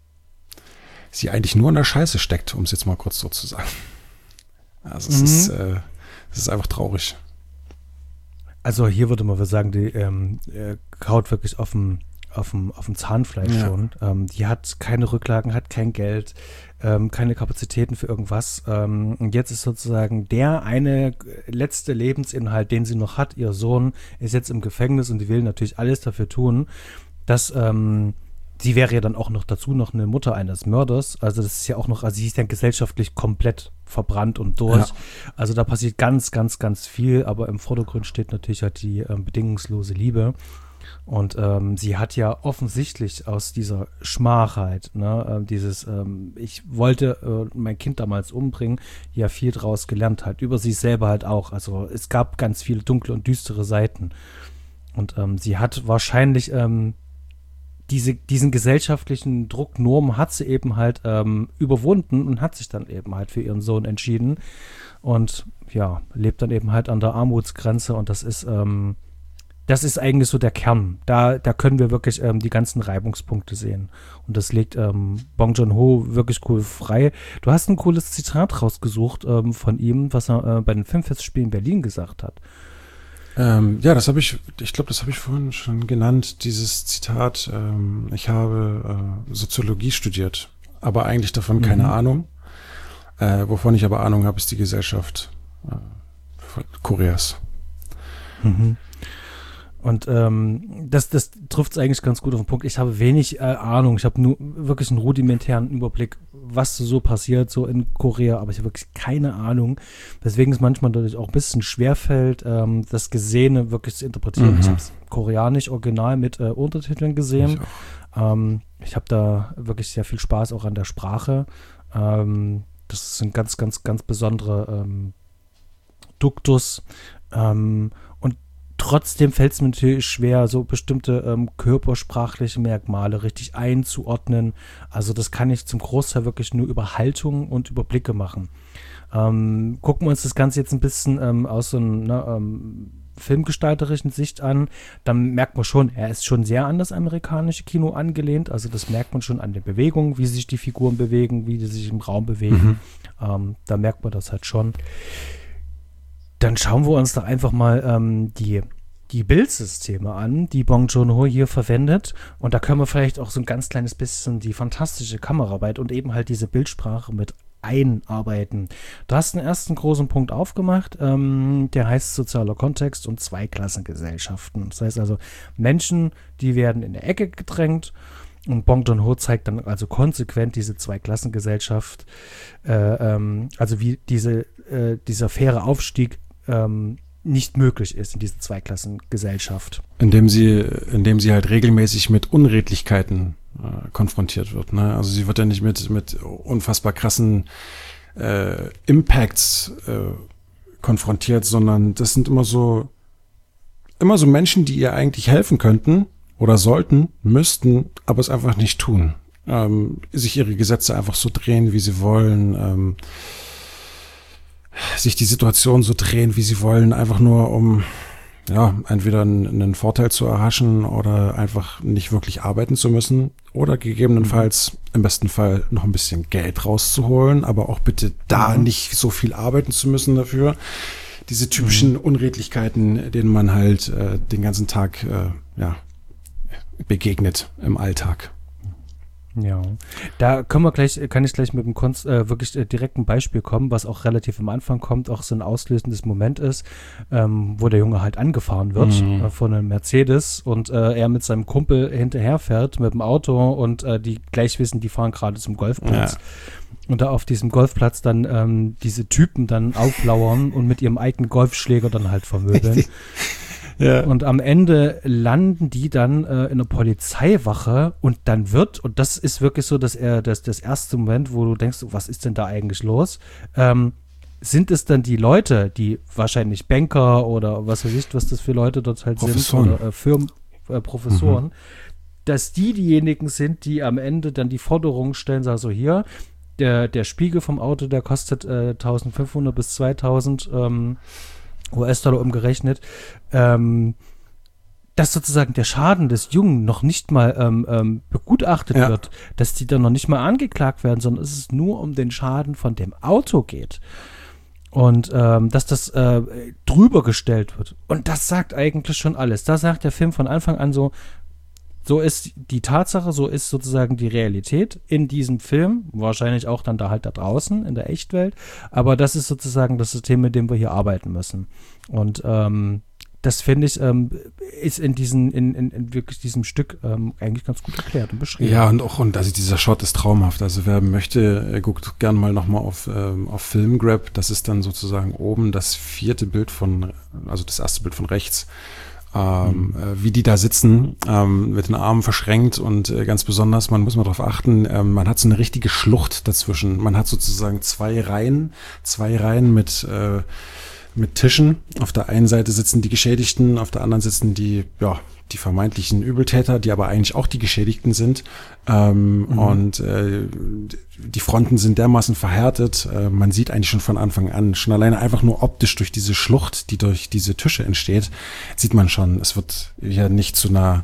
sie eigentlich nur in der Scheiße steckt, um es jetzt mal kurz so zu sagen. Also es, mhm. ist, äh, es ist einfach traurig. Also hier würde man sagen, die ähm, äh, kaut wirklich auf dem auf dem, auf dem Zahnfleisch ja. schon. Ähm, die hat keine Rücklagen, hat kein Geld, ähm, keine Kapazitäten für irgendwas. Ähm, und jetzt ist sozusagen der eine letzte Lebensinhalt, den sie noch hat, ihr Sohn, ist jetzt im Gefängnis und die will natürlich alles dafür tun, dass ähm, sie wäre ja dann auch noch dazu noch eine Mutter eines Mörders. Also das ist ja auch noch, also sie ist ja gesellschaftlich komplett verbrannt und durch. Ja. Also da passiert ganz, ganz, ganz viel, aber im Vordergrund steht natürlich halt die ähm, bedingungslose Liebe. Und ähm, sie hat ja offensichtlich aus dieser Schmachheit, ne, äh, dieses, ähm, ich wollte äh, mein Kind damals umbringen, ja viel draus gelernt halt, über sich selber halt auch. Also es gab ganz viele dunkle und düstere Seiten. Und ähm, sie hat wahrscheinlich ähm, diese, diesen gesellschaftlichen Druck, Normen hat sie eben halt ähm, überwunden und hat sich dann eben halt für ihren Sohn entschieden. Und ja, lebt dann eben halt an der Armutsgrenze und das ist, ähm, das ist eigentlich so der Kern. Da, da können wir wirklich ähm, die ganzen Reibungspunkte sehen. Und das legt ähm, Bong Joon-ho wirklich cool frei. Du hast ein cooles Zitat rausgesucht ähm, von ihm, was er äh, bei den Filmfestspielen Berlin gesagt hat. Ähm, ja, das habe ich, ich glaube, das habe ich vorhin schon genannt, dieses Zitat. Ähm, ich habe äh, Soziologie studiert, aber eigentlich davon keine mhm. Ahnung. Äh, wovon ich aber Ahnung habe, ist die Gesellschaft. Äh, Koreas. Mhm. Und ähm, das, das trifft es eigentlich ganz gut auf den Punkt. Ich habe wenig äh, Ahnung. Ich habe nur wirklich einen rudimentären Überblick, was so passiert, so in Korea. Aber ich habe wirklich keine Ahnung. Deswegen ist manchmal dadurch auch ein bisschen schwerfällt, ähm, das Gesehene wirklich zu interpretieren. Mhm. Ich habe es koreanisch original mit äh, Untertiteln gesehen. Ich, ähm, ich habe da wirklich sehr viel Spaß auch an der Sprache. Ähm, das sind ganz, ganz, ganz besondere ähm, Duktus. Ähm, und Trotzdem fällt es mir natürlich schwer, so bestimmte ähm, körpersprachliche Merkmale richtig einzuordnen. Also das kann ich zum Großteil wirklich nur über Haltung und über Blicke machen. Ähm, gucken wir uns das Ganze jetzt ein bisschen ähm, aus so einer ne, ähm, filmgestalterischen Sicht an, dann merkt man schon, er ist schon sehr an das amerikanische Kino angelehnt. Also das merkt man schon an den Bewegungen, wie sich die Figuren bewegen, wie die sich im Raum bewegen. Mhm. Ähm, da merkt man das halt schon. Dann schauen wir uns doch einfach mal ähm, die, die Bildsysteme an, die Bong Joon-ho hier verwendet. Und da können wir vielleicht auch so ein ganz kleines bisschen die fantastische Kameraarbeit und eben halt diese Bildsprache mit einarbeiten. Du hast einen ersten großen Punkt aufgemacht, ähm, der heißt sozialer Kontext und Zweiklassengesellschaften. Das heißt also, Menschen, die werden in der Ecke gedrängt. Und Bong Joon-ho zeigt dann also konsequent diese Zweiklassengesellschaft, äh, ähm, also wie diese, äh, dieser faire Aufstieg ähm, nicht möglich ist in dieser Zweiklassengesellschaft. Indem sie, indem sie halt regelmäßig mit Unredlichkeiten äh, konfrontiert wird. Ne? Also sie wird ja nicht mit, mit unfassbar krassen äh, Impacts äh, konfrontiert, sondern das sind immer so, immer so Menschen, die ihr eigentlich helfen könnten, oder sollten, müssten, aber es einfach nicht tun. Ähm, sich ihre Gesetze einfach so drehen, wie sie wollen. Ähm, sich die Situation so drehen, wie sie wollen, einfach nur um ja entweder einen, einen Vorteil zu erhaschen oder einfach nicht wirklich arbeiten zu müssen oder gegebenenfalls mhm. im besten Fall noch ein bisschen Geld rauszuholen, aber auch bitte da mhm. nicht so viel arbeiten zu müssen dafür. Diese typischen mhm. Unredlichkeiten, denen man halt äh, den ganzen Tag äh, ja begegnet im Alltag. Ja, da können wir gleich, kann ich gleich mit einem Konst, äh, wirklich äh, direkten Beispiel kommen, was auch relativ am Anfang kommt, auch so ein auslösendes Moment ist, ähm, wo der Junge halt angefahren wird mhm. äh, von einem Mercedes und äh, er mit seinem Kumpel hinterherfährt mit dem Auto und äh, die gleich wissen, die fahren gerade zum Golfplatz. Ja. Und da auf diesem Golfplatz dann ähm, diese Typen dann auflauern und mit ihrem eigenen Golfschläger dann halt vermöbeln. Ja. Und am Ende landen die dann äh, in der Polizeiwache und dann wird, und das ist wirklich so, dass er das, das erste Moment, wo du denkst, was ist denn da eigentlich los? Ähm, sind es dann die Leute, die wahrscheinlich Banker oder was weiß ich, was das für Leute dort halt sind, oder äh, Firmen, äh, Professoren, mhm. dass die diejenigen sind, die am Ende dann die Forderungen stellen, sagen so, hier, der, der Spiegel vom Auto, der kostet äh, eintausendfünfhundert bis zweitausend ähm, U S-Dollar umgerechnet, ähm, dass sozusagen der Schaden des Jungen noch nicht mal ähm, ähm, begutachtet ja. wird, dass die dann noch nicht mal angeklagt werden, sondern es ist nur um den Schaden von dem Auto geht. Und ähm, dass das äh, drüber gestellt wird. Und das sagt eigentlich schon alles. Da sagt der Film von Anfang an so, so ist die Tatsache, so ist sozusagen die Realität in diesem Film, wahrscheinlich auch dann da halt da draußen in der Echtwelt, aber das ist sozusagen das System, mit dem wir hier arbeiten müssen. Und ähm, das finde ich, ähm, ist in diesen, in, in, in wirklich diesem Stück ähm, eigentlich ganz gut erklärt und beschrieben. Ja, und auch, und also dieser Shot ist traumhaft. Also wer möchte, guckt gern mal nochmal auf, ähm, auf Filmgrab. Das ist dann sozusagen oben das vierte Bild von, also das erste Bild von rechts. Ähm, mhm. äh, wie die da sitzen, ähm, mit den Armen verschränkt und äh, ganz besonders, man muss mal darauf achten, ähm, man hat so eine richtige Schlucht dazwischen. Man hat sozusagen zwei Reihen, zwei Reihen mit, äh, mit Tischen. Auf der einen Seite sitzen die Geschädigten, auf der anderen sitzen die, ja, die vermeintlichen Übeltäter, die aber eigentlich auch die Geschädigten sind. Ähm, mhm. Und äh, die Fronten sind dermaßen verhärtet, äh, man sieht eigentlich schon von Anfang an, schon alleine einfach nur optisch durch diese Schlucht, die durch diese Tische entsteht, sieht man schon, es wird ja nicht zu einer,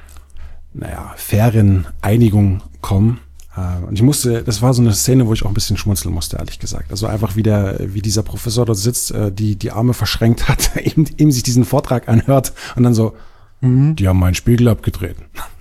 naja, fairen Einigung kommen. Äh, und ich musste, das war so eine Szene, wo ich auch ein bisschen schmunzeln musste, ehrlich gesagt. Also einfach wie der, wie dieser Professor dort sitzt, äh, die die Arme verschränkt hat, eben, eben sich diesen Vortrag anhört und dann so, die haben meinen Spiegel abgedreht.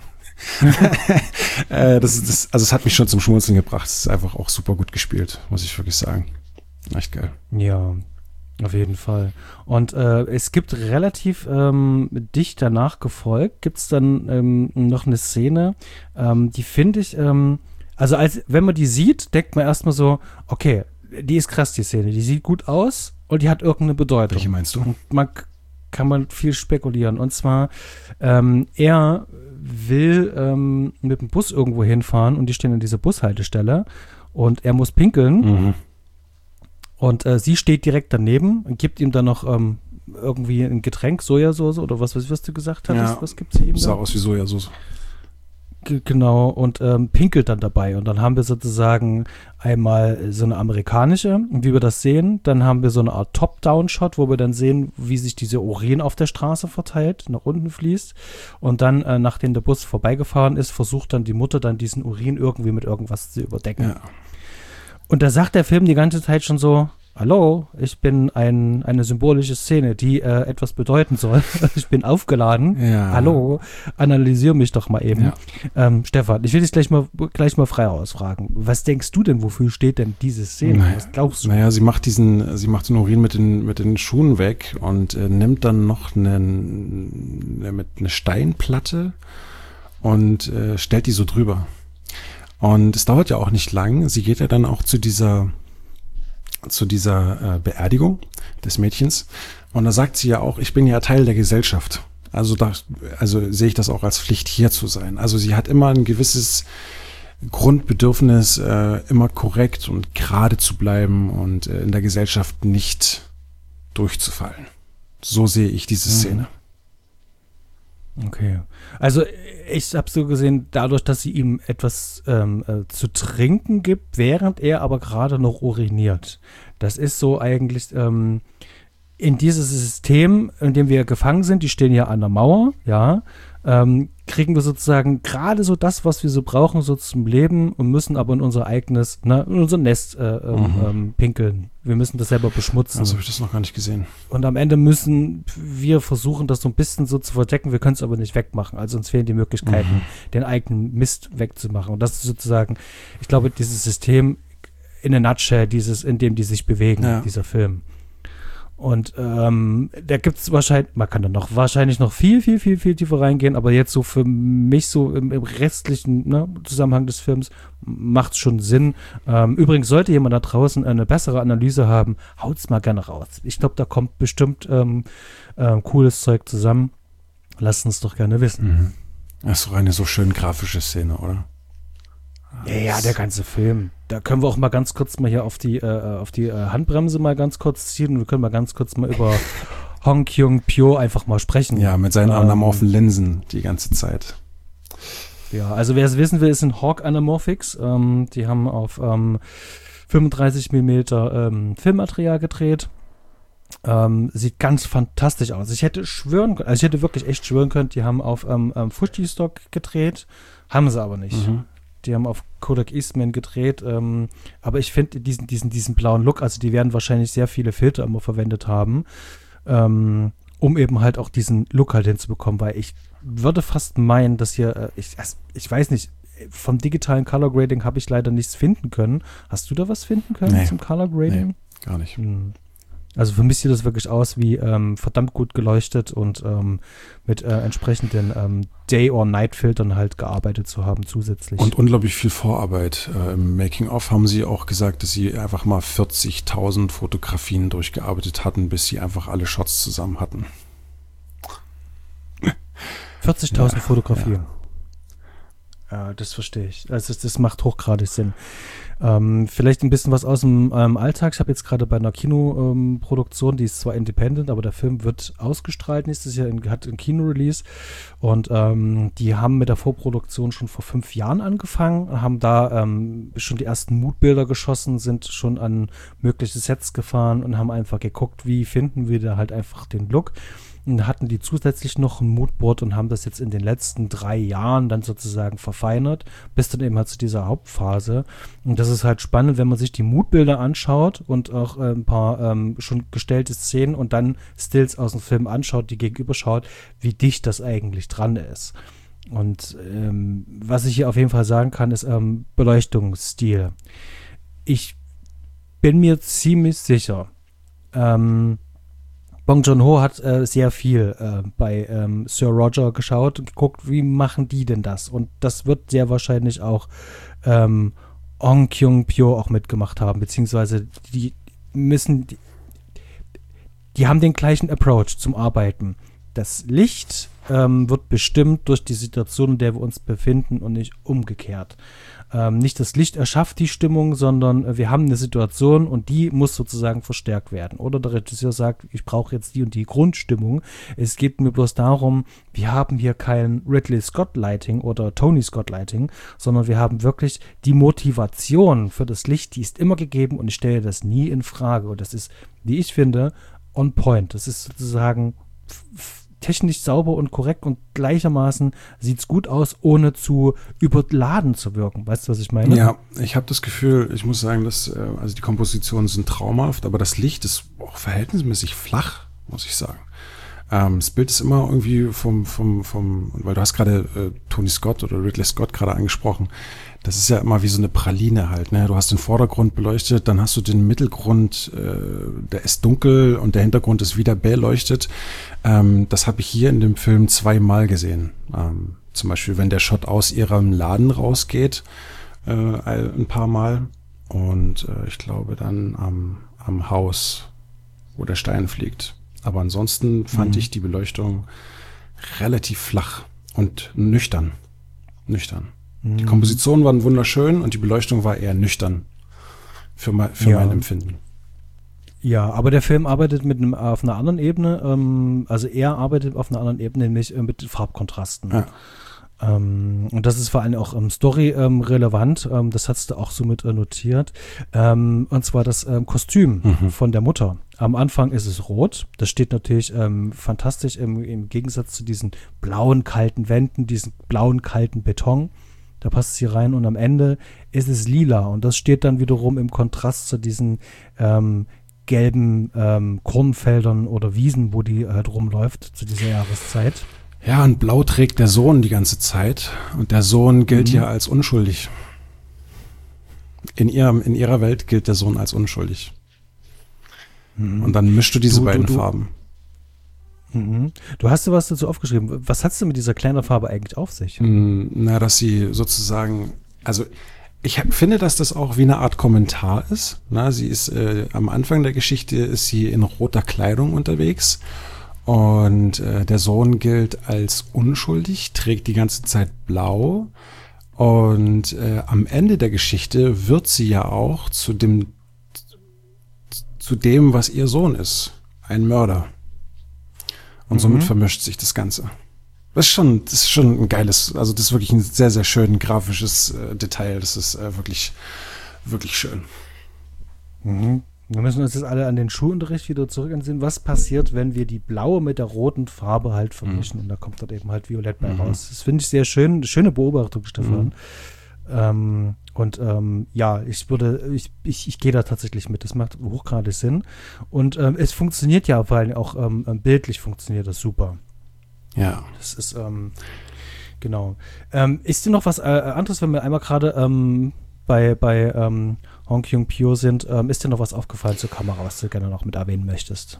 äh, das, das, also es hat mich schon zum Schmunzeln gebracht. Es ist einfach auch super gut gespielt, muss ich wirklich sagen. Echt geil. Ja, Auf jeden Fall. Und äh, es gibt relativ ähm, dicht danach gefolgt, gibt es dann ähm, noch eine Szene, ähm, die finde ich, ähm, also als wenn man die sieht, denkt man erstmal so, okay, die ist krass, die Szene, die sieht gut aus und die hat irgendeine Bedeutung. Welche meinst du? Und man k- kann man viel spekulieren. Und zwar, ähm, er will ähm, mit dem Bus irgendwo hinfahren und die stehen an dieser Bushaltestelle und er muss pinkeln. Mhm. Und äh, sie steht direkt daneben und gibt ihm dann noch ähm, irgendwie ein Getränk, Sojasauce oder was, was, was du gesagt hattest. Ja, was gibt sie ihm sah da? aus wie Sojasauce. G- Genau, und ähm, pinkelt dann dabei. Und dann haben wir sozusagen einmal so eine amerikanische, wie wir das sehen. Dann haben wir so eine Art Top-Down-Shot, wo wir dann sehen, wie sich diese Urin auf der Straße verteilt, nach unten fließt. Und dann, äh, nachdem der Bus vorbeigefahren ist, versucht dann die Mutter dann diesen Urin irgendwie mit irgendwas zu überdecken. Ja. Und da sagt der Film die ganze Zeit schon so, hallo, ich bin ein, eine symbolische Szene, die äh, etwas bedeuten soll. Ich bin aufgeladen. Ja. Hallo, analysier mich doch mal eben. Ja. Ähm, Stefan, ich will dich gleich mal, gleich mal frei ausfragen. Was denkst du denn, wofür steht denn diese Szene? Naja, Was glaubst du? Naja, sie macht diesen, sie macht den Urin mit den, mit den Schuhen weg und äh, nimmt dann noch einen, äh, mit eine Steinplatte und äh, stellt die so drüber. Und es dauert ja auch nicht lang. Sie geht ja dann auch zu dieser, zu dieser äh, Beerdigung des Mädchens. Und da sagt sie ja auch, ich bin ja Teil der Gesellschaft. Also da, also sehe ich das auch als Pflicht, hier zu sein. Also sie hat immer ein gewisses Grundbedürfnis, äh, immer korrekt und gerade zu bleiben und äh, in der Gesellschaft nicht durchzufallen. So sehe ich diese Szene. Okay. Also ich habe so gesehen, dadurch, dass sie ihm etwas ähm, äh, zu trinken gibt, während er aber gerade noch uriniert. Das ist so eigentlich ähm, in dieses System, in dem wir gefangen sind, die stehen ja an der Mauer, ja, ähm, kriegen wir sozusagen gerade so das, was wir so brauchen, so zum Leben und müssen aber in unser eigenes, ne, in unser Nest äh, ähm, Mhm. ähm, pinkeln. Wir müssen das selber beschmutzen. Also habe ich das noch gar nicht gesehen. Und am Ende müssen wir versuchen, das so ein bisschen so zu verdecken. Wir können es aber nicht wegmachen. Also uns fehlen die Möglichkeiten, Mhm. den eigenen Mist wegzumachen. Und das ist sozusagen, ich glaube, dieses System in a nutshell, dieses, in dem die sich bewegen, Ja. dieser Film. Und ähm, da gibt es wahrscheinlich, man kann da noch wahrscheinlich noch viel, viel, viel, viel tiefer reingehen, aber jetzt so für mich so im, im restlichen ne, Zusammenhang des Films macht es schon Sinn. Ähm, übrigens, sollte jemand da draußen eine bessere Analyse haben, haut's mal gerne raus. Ich glaube, da kommt bestimmt ähm, ähm, cooles Zeug zusammen. Lasst uns doch gerne wissen. Mhm. Das ist doch eine so schön grafische Szene, oder? Ja, ja, der ganze Film. Da können wir auch mal ganz kurz mal hier auf die, äh, auf die äh, Handbremse mal ganz kurz ziehen und wir können mal ganz kurz mal über Hong Kyung-pyo einfach mal sprechen. Ja, mit seinen Ähm, anamorphen Linsen die ganze Zeit. Ja, also wer es wissen will, ist ein Hawk Anamorphics. Ähm, die haben auf ähm, fünfunddreißig Millimeter ähm, Filmmaterial gedreht. Ähm, sieht ganz fantastisch aus. Ich hätte schwören können, also ich hätte wirklich echt schwören können, die haben auf ähm, ähm, Fuji-Stock gedreht, haben sie aber nicht. Mhm. Die haben auf Kodak Eastman gedreht, ähm, aber ich finde diesen, diesen, diesen blauen Look, also die werden wahrscheinlich sehr viele Filter immer verwendet haben, ähm, um eben halt auch diesen Look halt hinzubekommen, weil ich würde fast meinen, dass hier, äh, ich, also ich weiß nicht, vom digitalen Color Grading habe ich leider nichts finden können. Hast du da was finden können Nee. zum Color Grading? Nee, gar nicht. Hm. Also für mich sieht das wirklich aus wie ähm, verdammt gut geleuchtet und ähm, mit äh, entsprechenden ähm, Day- or Night-Filtern halt gearbeitet zu haben zusätzlich. Und unglaublich viel Vorarbeit. Äh, Im Making-of haben sie auch gesagt, dass sie einfach mal vierzigtausend Fotografien durchgearbeitet hatten, bis sie einfach alle Shots zusammen hatten. vierzigtausend Ja, Fotografien. Ja, das verstehe ich. Also das, das macht hochgradig Sinn. Ähm, vielleicht ein bisschen was aus dem ähm, Alltag. Ich habe jetzt gerade bei einer Kinoproduktion, die ist zwar independent, aber der Film wird ausgestrahlt nächstes Jahr, in, hat ein Kino-Release. Und ähm, die haben mit der Vorproduktion schon vor fünf Jahren angefangen, haben da ähm, schon die ersten Moodbilder geschossen, sind schon an mögliche Sets gefahren und haben einfach geguckt, wie finden wir da halt einfach den Look. Und hatten die zusätzlich noch ein Moodboard und haben das jetzt in den letzten drei Jahren dann sozusagen verfeinert, bis dann eben halt zu dieser Hauptphase. Und das ist halt spannend, wenn man sich die Moodbilder anschaut und auch äh, ein paar ähm, schon gestellte Szenen und dann Stills aus dem Film anschaut, die gegenüberschaut, wie dicht das eigentlich dran ist. Und ähm, was ich hier auf jeden Fall sagen kann, ist ähm, Beleuchtungsstil. Ich bin mir ziemlich sicher, Ähm, Bong Joon-ho hat äh, sehr viel äh, bei ähm, Sir Roger geschaut und geguckt, wie machen die denn das? Und das wird sehr wahrscheinlich auch ähm, Hong Kyung-pyo auch mitgemacht haben, beziehungsweise die müssen, die, die haben den gleichen Approach zum Arbeiten. Das Licht ähm, wird bestimmt durch die Situation, in der wir uns befinden und nicht umgekehrt. Ähm, nicht das Licht erschafft die Stimmung, sondern äh, wir haben eine Situation und die muss sozusagen verstärkt werden. Oder der Regisseur sagt, ich brauche jetzt die und die Grundstimmung. Es geht mir bloß darum, wir haben hier kein Ridley Scott Lighting oder Tony Scott Lighting, sondern wir haben wirklich die Motivation für das Licht, die ist immer gegeben und ich stelle das nie in Frage. Und das ist, wie ich finde, on point. Das ist sozusagen f- f- technisch sauber und korrekt und gleichermaßen sieht es gut aus, ohne zu überladen zu wirken. Weißt du, was ich meine? Ja, ich habe das Gefühl, ich muss sagen, dass äh, also die Kompositionen sind traumhaft, aber das Licht ist auch verhältnismäßig flach, muss ich sagen. Ähm, das Bild ist immer irgendwie vom, vom, vom, weil du hast gerade äh, Tony Scott oder Ridley Scott gerade angesprochen. Das ist ja immer wie so eine Praline halt, ne? Du hast den Vordergrund beleuchtet, dann hast du den Mittelgrund, äh, der ist dunkel und der Hintergrund ist wieder beleuchtet. Ähm, das habe ich hier in dem Film zweimal gesehen. Ähm, zum Beispiel, wenn der Shot aus ihrem Laden rausgeht, äh, ein paar Mal. Und äh, ich glaube dann am, am Haus, wo der Stein fliegt. Aber ansonsten fand mhm. ich die Beleuchtung relativ flach und nüchtern. Nüchtern. Die Kompositionen waren wunderschön und die Beleuchtung war eher nüchtern für mein, für ja. mein Empfinden. Ja, aber der Film arbeitet mit einem, auf einer anderen Ebene, ähm, also er arbeitet auf einer anderen Ebene, nämlich äh, mit Farbkontrasten. Ja. Ähm, und das ist vor allem auch ähm, Story ähm, relevant, ähm, das hast du auch so mit äh, notiert. Ähm, und zwar das ähm, Kostüm Mhm. von der Mutter. Am Anfang ist es rot, das steht natürlich ähm, fantastisch im, im Gegensatz zu diesen blauen, kalten Wänden, diesen blauen, kalten Beton. Da passt sie rein und am Ende ist es lila und das steht dann wiederum im Kontrast zu diesen ähm, gelben ähm, Kornfeldern oder Wiesen, wo die halt rumläuft zu dieser Jahreszeit. Ja, und blau trägt der Sohn die ganze Zeit und der Sohn gilt Mhm. ja als unschuldig. In, ihrem, in ihrer Welt gilt der Sohn als unschuldig. Mhm. Und dann mischst du diese Du- du- beiden du- Farben. Mhm. Du hast dir was dazu aufgeschrieben. Was hast du mit dieser kleinen Farbe eigentlich auf sich? Mm, Na, dass sie sozusagen, also ich hab, finde, dass das auch wie eine Art Kommentar ist. Na, sie ist äh, am Anfang der Geschichte ist sie in roter Kleidung unterwegs und äh, der Sohn gilt als unschuldig, trägt die ganze Zeit blau und äh, am Ende der Geschichte wird sie ja auch zu dem zu dem, was ihr Sohn ist, ein Mörder. Und somit Mhm. vermischt sich das Ganze. Das ist schon, das ist schon ein geiles, also das ist wirklich ein sehr, sehr schön grafisches äh, Detail. Das ist äh, wirklich, wirklich schön. Mhm. Wir müssen uns jetzt alle an den Schulunterricht wieder zurück ansehen. Was passiert, wenn wir die blaue mit der roten Farbe halt vermischen? Und da kommt dort eben halt Violett bei Mhm. raus. Das finde ich sehr schön. Eine schöne Beobachtung, Stefan. Mhm. Ähm, und ähm, ja, ich würde, ich, ich, ich gehe da tatsächlich mit. Das macht hochgradig Sinn. Und ähm, es funktioniert ja, weil auch ähm, bildlich funktioniert das super. Ja. Das ist, ähm, genau. Ähm, ist dir noch was äh, anderes, wenn wir einmal gerade ähm, bei, bei ähm, Hong Kyung-pyo sind, ähm, ist dir noch was aufgefallen zur Kamera, was du gerne noch mit erwähnen möchtest?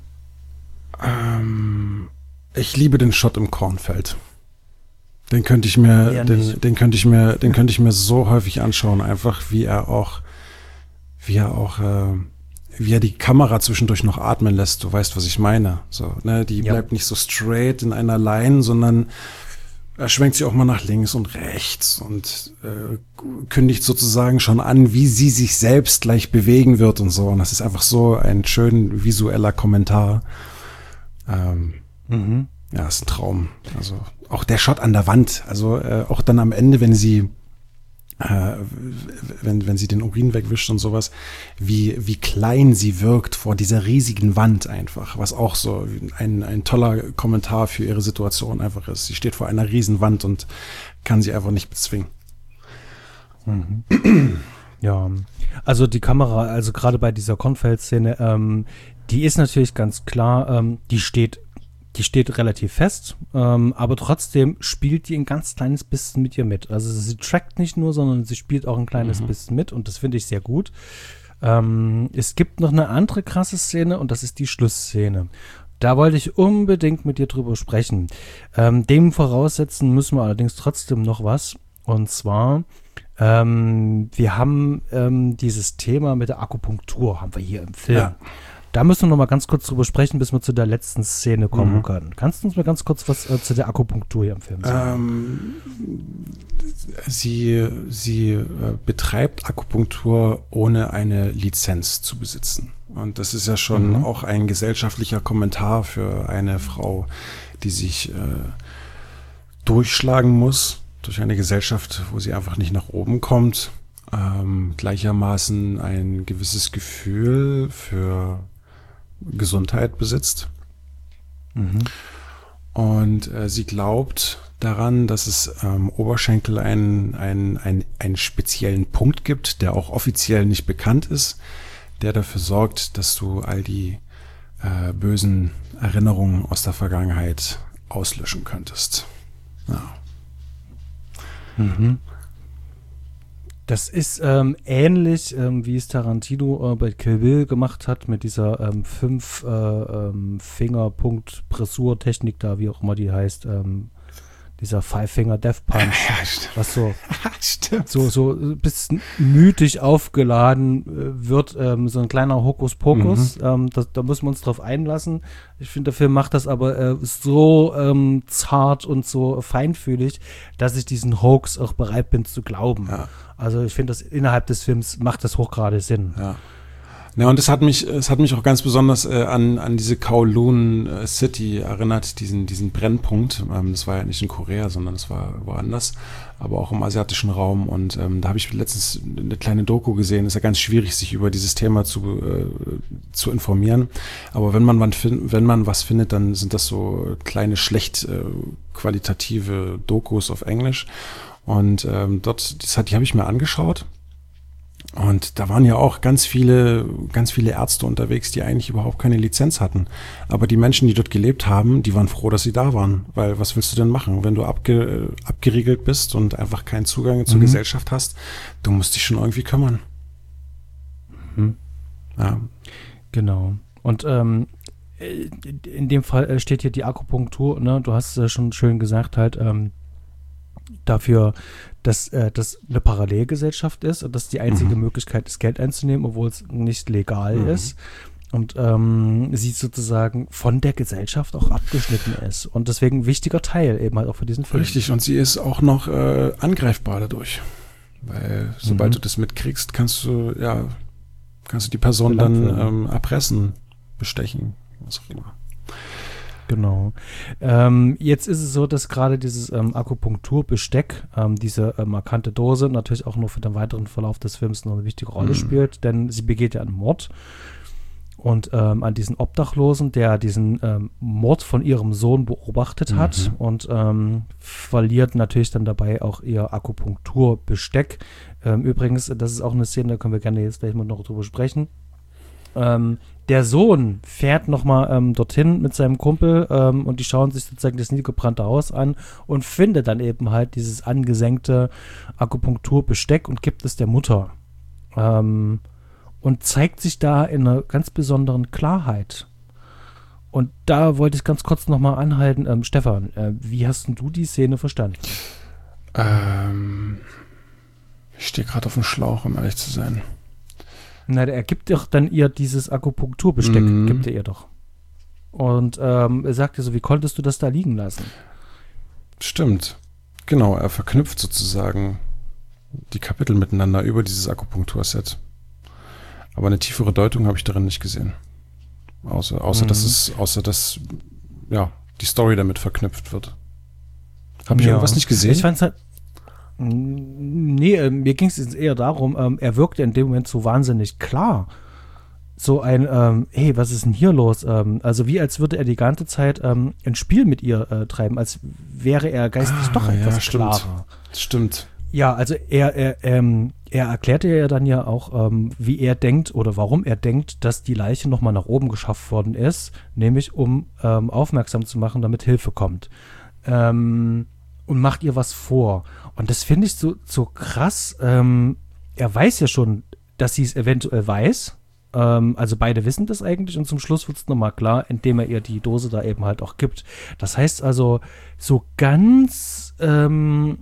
Ähm, ich liebe den Shot im Kornfeld. Den könnte ich mir, Eher den, nicht. den könnte ich mir, den könnte ich mir so häufig anschauen, einfach wie er auch, wie er auch, äh, wie er die Kamera zwischendurch noch atmen lässt. Du weißt, was ich meine. So, ne, die Ja. bleibt nicht so straight in einer Line, sondern er schwenkt sie auch mal nach links und rechts und äh, kündigt sozusagen schon an, wie sie sich selbst gleich bewegen wird und so. Und das ist einfach so ein schön visueller Kommentar. Ähm, Mhm. ja, ist ein Traum. Also auch der Shot an der Wand. Also äh, auch dann am Ende, wenn sie äh, wenn, wenn sie den Urin wegwischt und sowas, wie, wie klein sie wirkt vor dieser riesigen Wand einfach, was auch so ein, ein toller Kommentar für ihre Situation einfach ist. Sie steht vor einer riesen Wand und kann sie einfach nicht bezwingen. Mhm. Ja, also die Kamera, also gerade bei dieser Kornfeld-Szene, ähm, die ist natürlich ganz klar, ähm, die steht Die steht relativ fest, ähm, aber trotzdem spielt die ein ganz kleines bisschen mit ihr mit. Also sie trackt nicht nur, sondern sie spielt auch ein kleines Mhm. bisschen mit und das finde ich sehr gut. Ähm, es gibt noch eine andere krasse Szene und das ist die Schlussszene. Da wollte ich unbedingt mit dir drüber sprechen. Ähm, dem voraussetzen müssen wir allerdings trotzdem noch was. Und zwar, ähm, wir haben ähm, dieses Thema mit der Akupunktur, haben wir hier im Film. Ja. Da müssen wir noch mal ganz kurz drüber sprechen, bis wir zu der letzten Szene kommen mhm. können. Kannst du uns mal ganz kurz was äh, zu der Akupunktur hier im Film sagen? Ähm, sie sie äh, betreibt Akupunktur, ohne eine Lizenz zu besitzen. Und das ist ja schon mhm. auch ein gesellschaftlicher Kommentar für eine Frau, die sich äh, durchschlagen muss durch eine Gesellschaft, wo sie einfach nicht nach oben kommt. Ähm, gleichermaßen ein gewisses Gefühl für Gesundheit besitzt. Mhm. Und äh, sie glaubt daran, dass es am ähm, Oberschenkel einen, einen, einen, einen speziellen Punkt gibt, der auch offiziell nicht bekannt ist, der dafür sorgt, dass du all die äh, bösen Erinnerungen aus der Vergangenheit auslöschen könntest. Ja. Mhm. Das ist ähm, ähnlich, ähm, wie es Tarantino äh, bei Kill Bill gemacht hat, mit dieser ähm, fünf äh, ähm, Finger-Punkt-Pressur-Technik da, wie auch immer die heißt, ähm, dieser Five-Finger-Death-Punch, ja, was so, so, so ein bisschen mythisch aufgeladen äh, wird, ähm, so ein kleiner Hokuspokus, mhm. ähm, das, da müssen wir uns drauf einlassen. Ich finde, der Film macht das aber äh, so ähm, zart und so feinfühlig, dass ich diesen Hoax auch bereit bin zu glauben. Ja. Also ich finde, das innerhalb des Films macht das hochgradig Sinn. Ja. Ja, und es hat mich, es hat mich auch ganz besonders äh, an, an diese Kowloon äh, City erinnert, diesen, diesen Brennpunkt. Ähm, das war ja nicht in Korea, sondern das war woanders, aber auch im asiatischen Raum. Und ähm, da habe ich letztens eine kleine Doku gesehen. Es ist ja ganz schwierig, sich über dieses Thema zu, äh, zu informieren. Aber wenn man, wenn man was findet, dann sind das so kleine, schlecht äh, qualitative Dokus auf Englisch. Und ähm, dort, das hat, die habe ich mir angeschaut. Und da waren ja auch ganz viele, ganz viele Ärzte unterwegs, die eigentlich überhaupt keine Lizenz hatten. Aber die Menschen, die dort gelebt haben, die waren froh, dass sie da waren. Weil was willst du denn machen, wenn du abge, abgeriegelt bist und einfach keinen Zugang zur mhm. Gesellschaft hast? Du musst dich schon irgendwie kümmern. Mhm. Ja. Genau. Und ähm, in dem Fall steht hier die Akupunktur, ne? Du hast es ja schon schön gesagt, halt, ähm, dafür, dass äh, das eine Parallelgesellschaft ist und dass die einzige mhm. Möglichkeit ist, Geld einzunehmen, obwohl es nicht legal mhm. ist. Und ähm, sie sozusagen von der Gesellschaft auch abgeschnitten ist. Und deswegen ein wichtiger Teil eben halt auch für diesen Film. Richtig, und sie ist auch noch äh, angreifbar dadurch. Weil sobald mhm. du das mitkriegst, kannst du, ja, kannst du die Person dann ähm, erpressen, bestechen, was auch immer. Genau. Ähm, jetzt ist es so, dass gerade dieses ähm, Akupunkturbesteck, ähm, diese äh, markante Dose, natürlich auch nur für den weiteren Verlauf des Films noch eine wichtige Rolle mhm. spielt, denn sie begeht ja einen Mord. Und ähm, an diesen Obdachlosen, der diesen ähm, Mord von ihrem Sohn beobachtet hat mhm. und ähm, verliert natürlich dann dabei auch ihr Akupunkturbesteck. Ähm, übrigens, das ist auch eine Szene, da können wir gerne jetzt gleich mal noch drüber sprechen. Ähm, der Sohn fährt nochmal ähm, dorthin mit seinem Kumpel ähm, und die schauen sich sozusagen das niedergebrannte Haus an und findet dann eben halt dieses angesenkte Akupunkturbesteck und gibt es der Mutter. Ähm, und zeigt sich da in einer ganz besonderen Klarheit. Und da wollte ich ganz kurz nochmal anhalten. Ähm, Stefan, äh, wie hast denn du die Szene verstanden? Ähm, ich stehe gerade auf dem Schlauch, um ehrlich zu sein. Na, er gibt doch dann ihr dieses Akupunkturbesteck, mhm. gibt er ihr doch. Und ähm, er sagt ihr so, wie konntest du das da liegen lassen? Stimmt. Genau, er verknüpft sozusagen die Kapitel miteinander über dieses Akupunkturset. Aber eine tiefere Deutung habe ich darin nicht gesehen. Außer, außer mhm. dass es, außer dass ja, die Story damit verknüpft wird. Habe ich ja. irgendwas nicht gesehen? Ich fand's halt. Nee, äh, mir ging es eher darum, ähm, er wirkte in dem Moment so wahnsinnig klar. So ein, ähm, hey, was ist denn hier los? Ähm, also wie als würde er die ganze Zeit ähm, ein Spiel mit ihr äh, treiben, als wäre er geistig ah, doch etwas ja, stimmt. klarer. Stimmt. Ja, also er, er, ähm, er erklärte ja dann ja auch, ähm, wie er denkt oder warum er denkt, dass die Leiche nochmal nach oben geschafft worden ist, nämlich um ähm, aufmerksam zu machen, damit Hilfe kommt. Ähm, und macht ihr was vor. Und das finde ich so, so krass. Ähm, er weiß ja schon, dass sie es eventuell weiß. Ähm, also beide wissen das eigentlich und zum Schluss wird es nochmal klar, indem er ihr die Dose da eben halt auch gibt. Das heißt also, so ganz, ähm,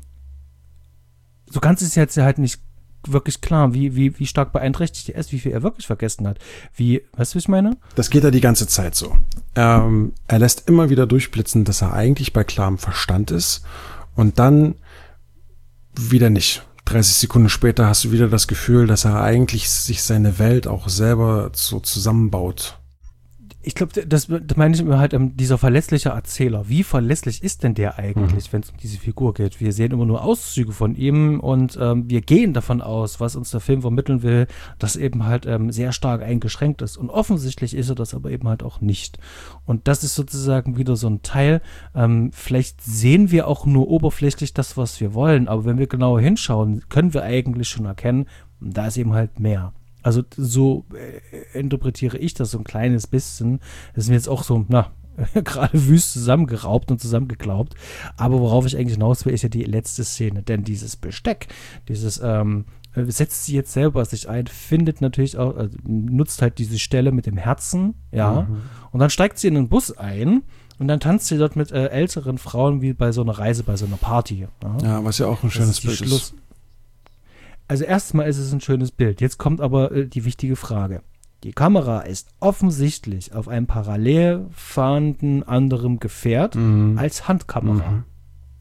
so ganz ist jetzt halt nicht wirklich klar, wie, wie, wie stark beeinträchtigt er ist, wie viel er wirklich vergessen hat. Wie, weißt du, wie ich meine? Das geht ja die ganze Zeit so. Ähm, er lässt immer wieder durchblitzen, dass er eigentlich bei klarem Verstand ist und dann wieder nicht. dreißig Sekunden später hast du wieder das Gefühl, dass er eigentlich sich seine Welt auch selber so zusammenbaut. Ich glaube, das, das meine ich immer halt, ähm, dieser verlässliche Erzähler. Wie verlässlich ist denn der eigentlich, mhm. wenn es um diese Figur geht? Wir sehen immer nur Auszüge von ihm und ähm, wir gehen davon aus, was uns der Film vermitteln will, dass eben halt ähm, sehr stark eingeschränkt ist. Und offensichtlich ist er das aber eben halt auch nicht. Und das ist sozusagen wieder so ein Teil. Ähm, vielleicht sehen wir auch nur oberflächlich das, was wir wollen, aber wenn wir genauer hinschauen, können wir eigentlich schon erkennen, da ist eben halt mehr. Also so äh, interpretiere ich das so ein kleines bisschen. Das ist mir jetzt auch so, na, gerade wüst zusammengeraubt und zusammengeklaubt. Aber worauf ich eigentlich hinaus will, ist ja die letzte Szene. Denn dieses Besteck, dieses, ähm, setzt sie jetzt selber sich ein, findet natürlich auch, also nutzt halt diese Stelle mit dem Herzen, ja. Mhm. Und dann steigt sie in den Bus ein und dann tanzt sie dort mit äh, älteren Frauen wie bei so einer Reise, bei so einer Party. Ja, ja, was ja auch ein schönes Bild ist. Also erstmal ist es ein schönes Bild. Jetzt kommt aber äh, die wichtige Frage. Die Kamera ist offensichtlich auf einem parallel fahrenden anderen Gefährt mhm. als Handkamera. Mhm.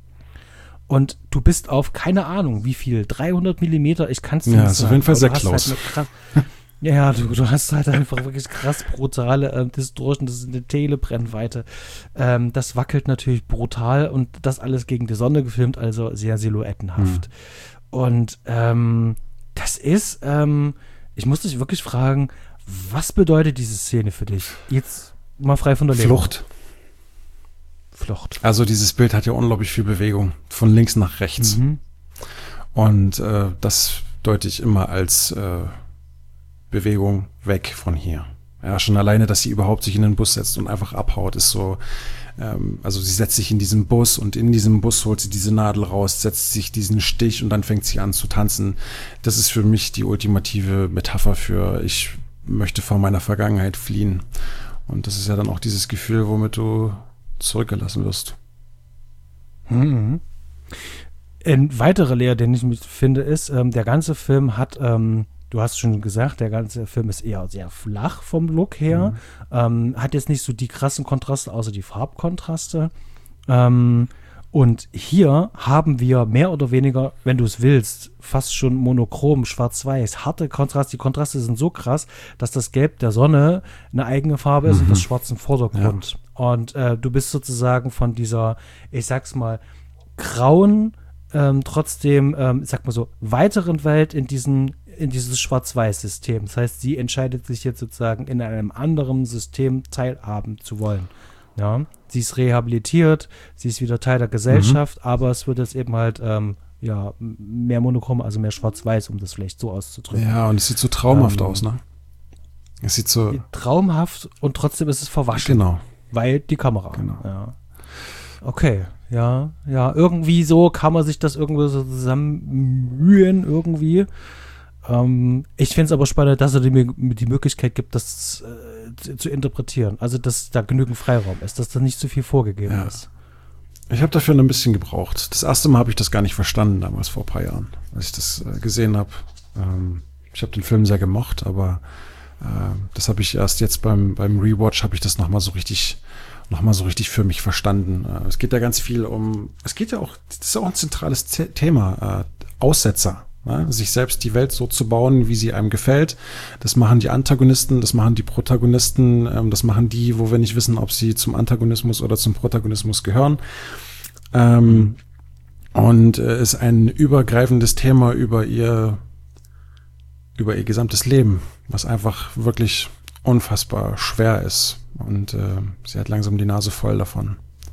Und du bist auf, keine Ahnung, wie viel, dreihundert Millimeter, ich kann es nicht sagen. Ja, ist auf jeden Fall sehr close. Halt ja, du, du hast halt einfach wirklich krass brutale äh, Distortion, das ist eine Telebrennweite. Ähm, das wackelt natürlich brutal und das alles gegen die Sonne gefilmt, also sehr silhouettenhaft. Mhm. Und ähm, das ist, ähm, ich muss dich wirklich fragen, was bedeutet diese Szene für dich? Jetzt mal frei von der Leber. Flucht. Flucht. Also dieses Bild hat ja unglaublich viel Bewegung, von links nach rechts. Mhm. Und äh, das deute ich immer als äh, Bewegung weg von hier. Ja, schon alleine, dass sie überhaupt sich in den Bus setzt und einfach abhaut, ist so, ähm, also sie setzt sich in diesen Bus und in diesem Bus holt sie diese Nadel raus, setzt sich diesen Stich und dann fängt sie an zu tanzen. Das ist für mich die ultimative Metapher für, ich möchte vor meiner Vergangenheit fliehen. Und das ist ja dann auch dieses Gefühl, womit du zurückgelassen wirst. Mhm. Ein weiterer Lehr, den ich finde, ist, ähm, der ganze Film hat, ähm, du hast schon gesagt, der ganze Film ist eher sehr flach vom Look her. Mhm. Ähm, hat jetzt nicht so die krassen Kontraste, außer die Farbkontraste. Ähm, und hier haben wir mehr oder weniger, wenn du es willst, fast schon monochrom, schwarz-weiß, harte Kontraste. Die Kontraste sind so krass, dass das Gelb der Sonne eine eigene Farbe ist mhm. und das Schwarz im Vordergrund. Ja. Und äh, du bist sozusagen von dieser, ich sag's mal, grauen, ähm, trotzdem, ähm, ich sag mal so, weiteren Welt in diesen in dieses Schwarz-Weiß-System. Das heißt, sie entscheidet sich jetzt sozusagen in einem anderen System teilhaben zu wollen. Ja, sie ist rehabilitiert, sie ist wieder Teil der Gesellschaft, mhm. aber es wird jetzt eben halt ähm, ja, mehr monochrom, also mehr Schwarz-Weiß, um das vielleicht so auszudrücken. Ja, und es sieht so traumhaft ähm, aus, ne? Es sieht so traumhaft und trotzdem ist es verwaschen. Genau. Weil die Kamera. Genau. Ja. Okay, ja, ja, irgendwie so kann man sich das irgendwo so zusammenmühen, irgendwie. Ähm, ich finde es aber spannend, dass er mir die, die Möglichkeit gibt, das äh, zu, zu interpretieren. Also, dass da genügend Freiraum ist, dass da nicht zu viel vorgegeben ja. ist. Ich habe dafür ein bisschen gebraucht. Das erste Mal habe ich das gar nicht verstanden, damals vor ein paar Jahren, als ich das äh, gesehen habe. Ähm, ich habe den Film sehr gemocht, aber äh, das habe ich erst jetzt beim, beim Rewatch, habe ich das nochmal so richtig nochmal so richtig für mich verstanden. Äh, es geht ja ganz viel um, es geht ja auch, das ist auch ein zentrales Z- Thema, äh, Aussetzer. Ja, sich selbst die Welt so zu bauen, wie sie einem gefällt. Das machen die Antagonisten, das machen die Protagonisten, ähm, das machen die, wo wir nicht wissen, ob sie zum Antagonismus oder zum Protagonismus gehören. Ähm, und äh, ist ein übergreifendes Thema über ihr, über ihr gesamtes Leben, was einfach wirklich unfassbar schwer ist. Und äh, sie hat langsam die Nase voll davon.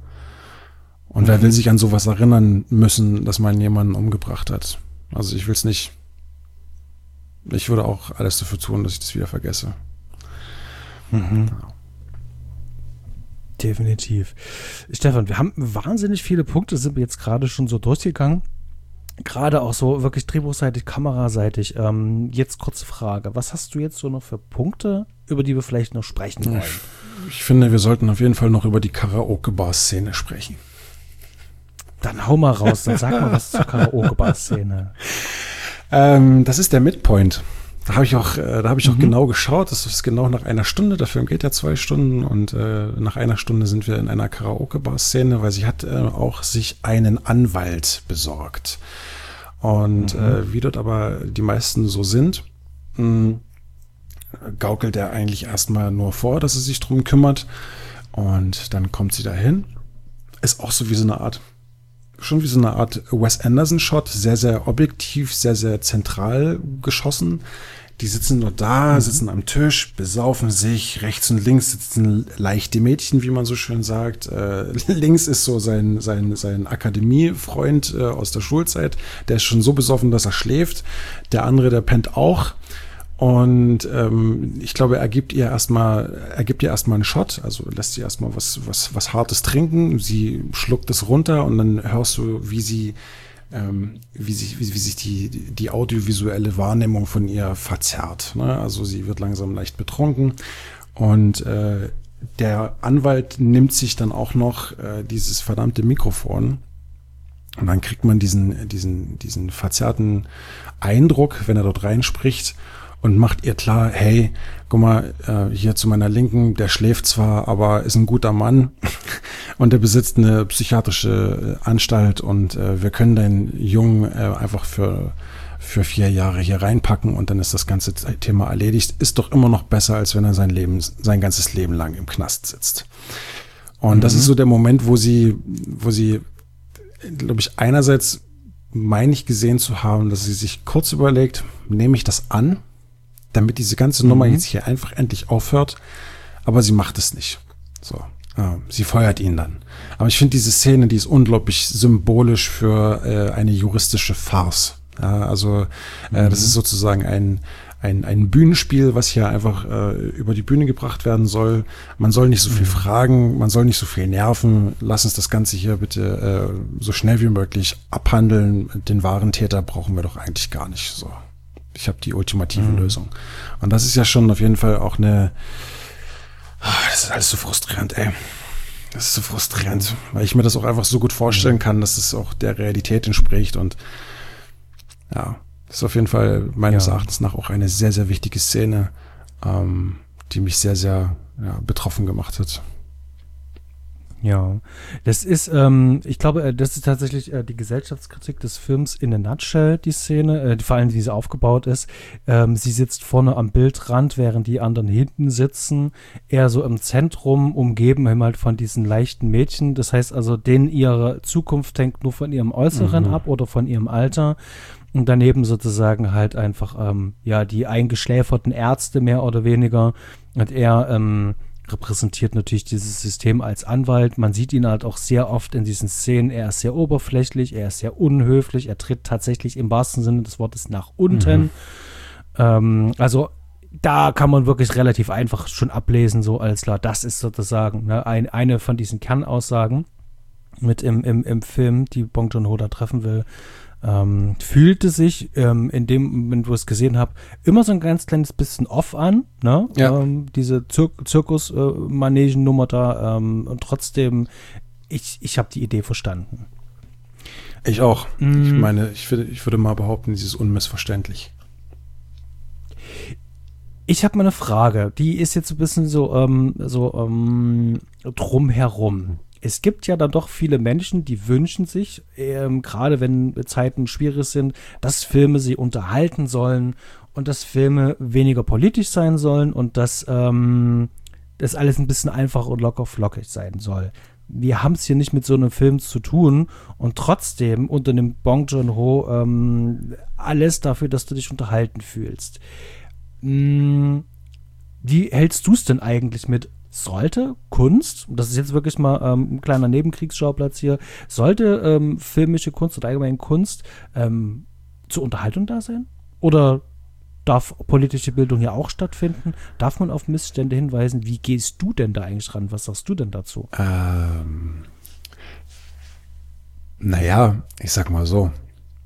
Und mhm. wer will sich an sowas erinnern müssen, dass man jemanden umgebracht hat? Also ich will es nicht. Ich würde auch alles dafür tun, dass ich das wieder vergesse. Mhm. Ja. Definitiv. Stefan, wir haben wahnsinnig viele Punkte, sind wir jetzt gerade schon so durchgegangen. gerade auch so wirklich drehbuchseitig, kameraseitig. Ähm, jetzt kurze Frage. Was hast du jetzt so noch für Punkte, über die wir vielleicht noch sprechen wollen? Ich finde, wir sollten auf jeden Fall noch über die Karaoke-Bar-Szene sprechen. Dann hau mal raus, dann sag mal was zur Karaoke-Bar-Szene. Ähm, das ist der Midpoint. Da habe ich auch, äh, da habe ich auch Mhm. genau geschaut. Das ist genau nach einer Stunde. Der Film geht ja zwei Stunden und äh, nach einer Stunde sind wir in einer Karaoke-Bar-Szene, weil sie hat äh, auch sich einen Anwalt besorgt. Und Mhm. äh, wie dort aber die meisten so sind, mh, gaukelt er eigentlich erstmal nur vor, dass er sich drum kümmert. Und dann kommt sie dahin. Ist auch so wie so eine Art, schon wie so eine Art Wes Anderson-Shot, sehr, sehr objektiv, sehr, sehr zentral geschossen. Die sitzen nur da, mhm. sitzen am Tisch, besaufen sich. Rechts und links sitzen leichte Mädchen, wie man so schön sagt. Äh, links ist so sein, sein, sein Akademiefreund äh, aus der Schulzeit. Der ist schon so besoffen, dass er schläft. Der andere, der pennt auch. Und ähm, ich glaube, er gibt ihr erstmal, er gibt ihr erstmal einen Shot, also lässt sie erstmal was, was, was Hartes trinken. Sie schluckt es runter und dann hörst du, wie sie, ähm, wie sich, wie, wie sich die, die audiovisuelle Wahrnehmung von ihr verzerrt. Ne? Also sie wird langsam leicht betrunken und äh, der Anwalt nimmt sich dann auch noch äh, dieses verdammte Mikrofon. Und dann kriegt man diesen, diesen, diesen verzerrten Eindruck, wenn er dort reinspricht. Und macht ihr klar, hey, guck mal, äh, hier zu meiner Linken, der schläft zwar, aber ist ein guter Mann und der besitzt eine psychiatrische Anstalt und äh, wir können deinen Jungen äh, einfach für, für vier Jahre hier reinpacken und dann ist das ganze Thema erledigt. Ist doch immer noch besser, als wenn er sein Leben, sein ganzes Leben lang im Knast sitzt. Und mhm. das ist so der Moment, wo sie, wo sie, glaube ich, einerseits meine ich gesehen zu haben, dass sie sich kurz überlegt, nehme ich das an, damit diese ganze Nummer mhm. jetzt hier einfach endlich aufhört. Aber sie macht es nicht. So, äh, sie feuert ihn dann. Aber ich finde diese Szene, die ist unglaublich symbolisch für äh, eine juristische Farce. Ja, also äh, mhm. das ist sozusagen ein, ein, ein Bühnenspiel, was hier einfach äh, über die Bühne gebracht werden soll. Man soll nicht so viel mhm. fragen, man soll nicht so viel nerven. Lass uns das Ganze hier bitte äh, so schnell wie möglich abhandeln. Den wahren Täter brauchen wir doch eigentlich gar nicht. So. Ich habe die ultimative mhm. Lösung. Und das ist ja schon auf jeden Fall auch eine, das ist alles so frustrierend, ey. Das ist so frustrierend, weil ich mir das auch einfach so gut vorstellen kann, dass es auch der Realität entspricht. Und ja, das ist auf jeden Fall meines ja. Erachtens nach auch eine sehr, sehr wichtige Szene, ähm, die mich sehr, sehr ja, betroffen gemacht hat. Ja, das ist, ähm, ich glaube, das ist tatsächlich äh, die Gesellschaftskritik des Films in a nutshell, die Szene, äh, vor allem, wie sie aufgebaut ist. Ähm, sie sitzt vorne am Bildrand, während die anderen hinten sitzen, eher so im Zentrum, umgeben halt von diesen leichten Mädchen. Das heißt also, denen ihre Zukunft hängt nur von ihrem Äußeren mhm. ab oder von ihrem Alter. Und daneben sozusagen halt einfach, ähm, ja, die eingeschläferten Ärzte mehr oder weniger. Und er, ähm, repräsentiert natürlich dieses System als Anwalt. Man sieht ihn halt auch sehr oft in diesen Szenen. Er ist sehr oberflächlich, er ist sehr unhöflich, er tritt tatsächlich im wahrsten Sinne des Wortes nach unten. Mhm. Ähm, also da kann man wirklich relativ einfach schon ablesen, so als klar, das ist sozusagen ne, ein, eine von diesen Kernaussagen mit im, im, im Film, die Bong Joon-ho da treffen will. Ähm, fühlte sich ähm, in dem Moment, wo ich es gesehen habe, immer so ein ganz kleines bisschen off an, ne? Ja. Ähm, diese Zir- Zirkus-Manegen-Nummer da ähm, und trotzdem, ich, ich habe die Idee verstanden. Ich auch. Mm. Ich meine, ich würde, ich würde mal behaupten, sie ist unmissverständlich. Ich habe mal eine Frage, die ist jetzt ein bisschen so, ähm, so ähm, drumherum. Es gibt ja dann doch viele Menschen, die wünschen sich, ähm, gerade wenn Zeiten schwierig sind, dass Filme sie unterhalten sollen und dass Filme weniger politisch sein sollen und dass ähm, das alles ein bisschen einfach und locker flockig sein soll. Wir haben es hier nicht mit so einem Film zu tun und trotzdem unternimmt Bong Joon-ho ähm, alles dafür, dass du dich unterhalten fühlst. Hm, wie hältst du es denn eigentlich mit sollte Kunst, das ist jetzt wirklich mal ähm, ein kleiner Nebenkriegsschauplatz hier, sollte ähm, filmische Kunst oder allgemein Kunst ähm, zur Unterhaltung da sein? Oder darf politische Bildung ja auch stattfinden? Darf man auf Missstände hinweisen? Wie gehst du denn da eigentlich ran? Was sagst du denn dazu? Ähm, naja, ich sag mal so,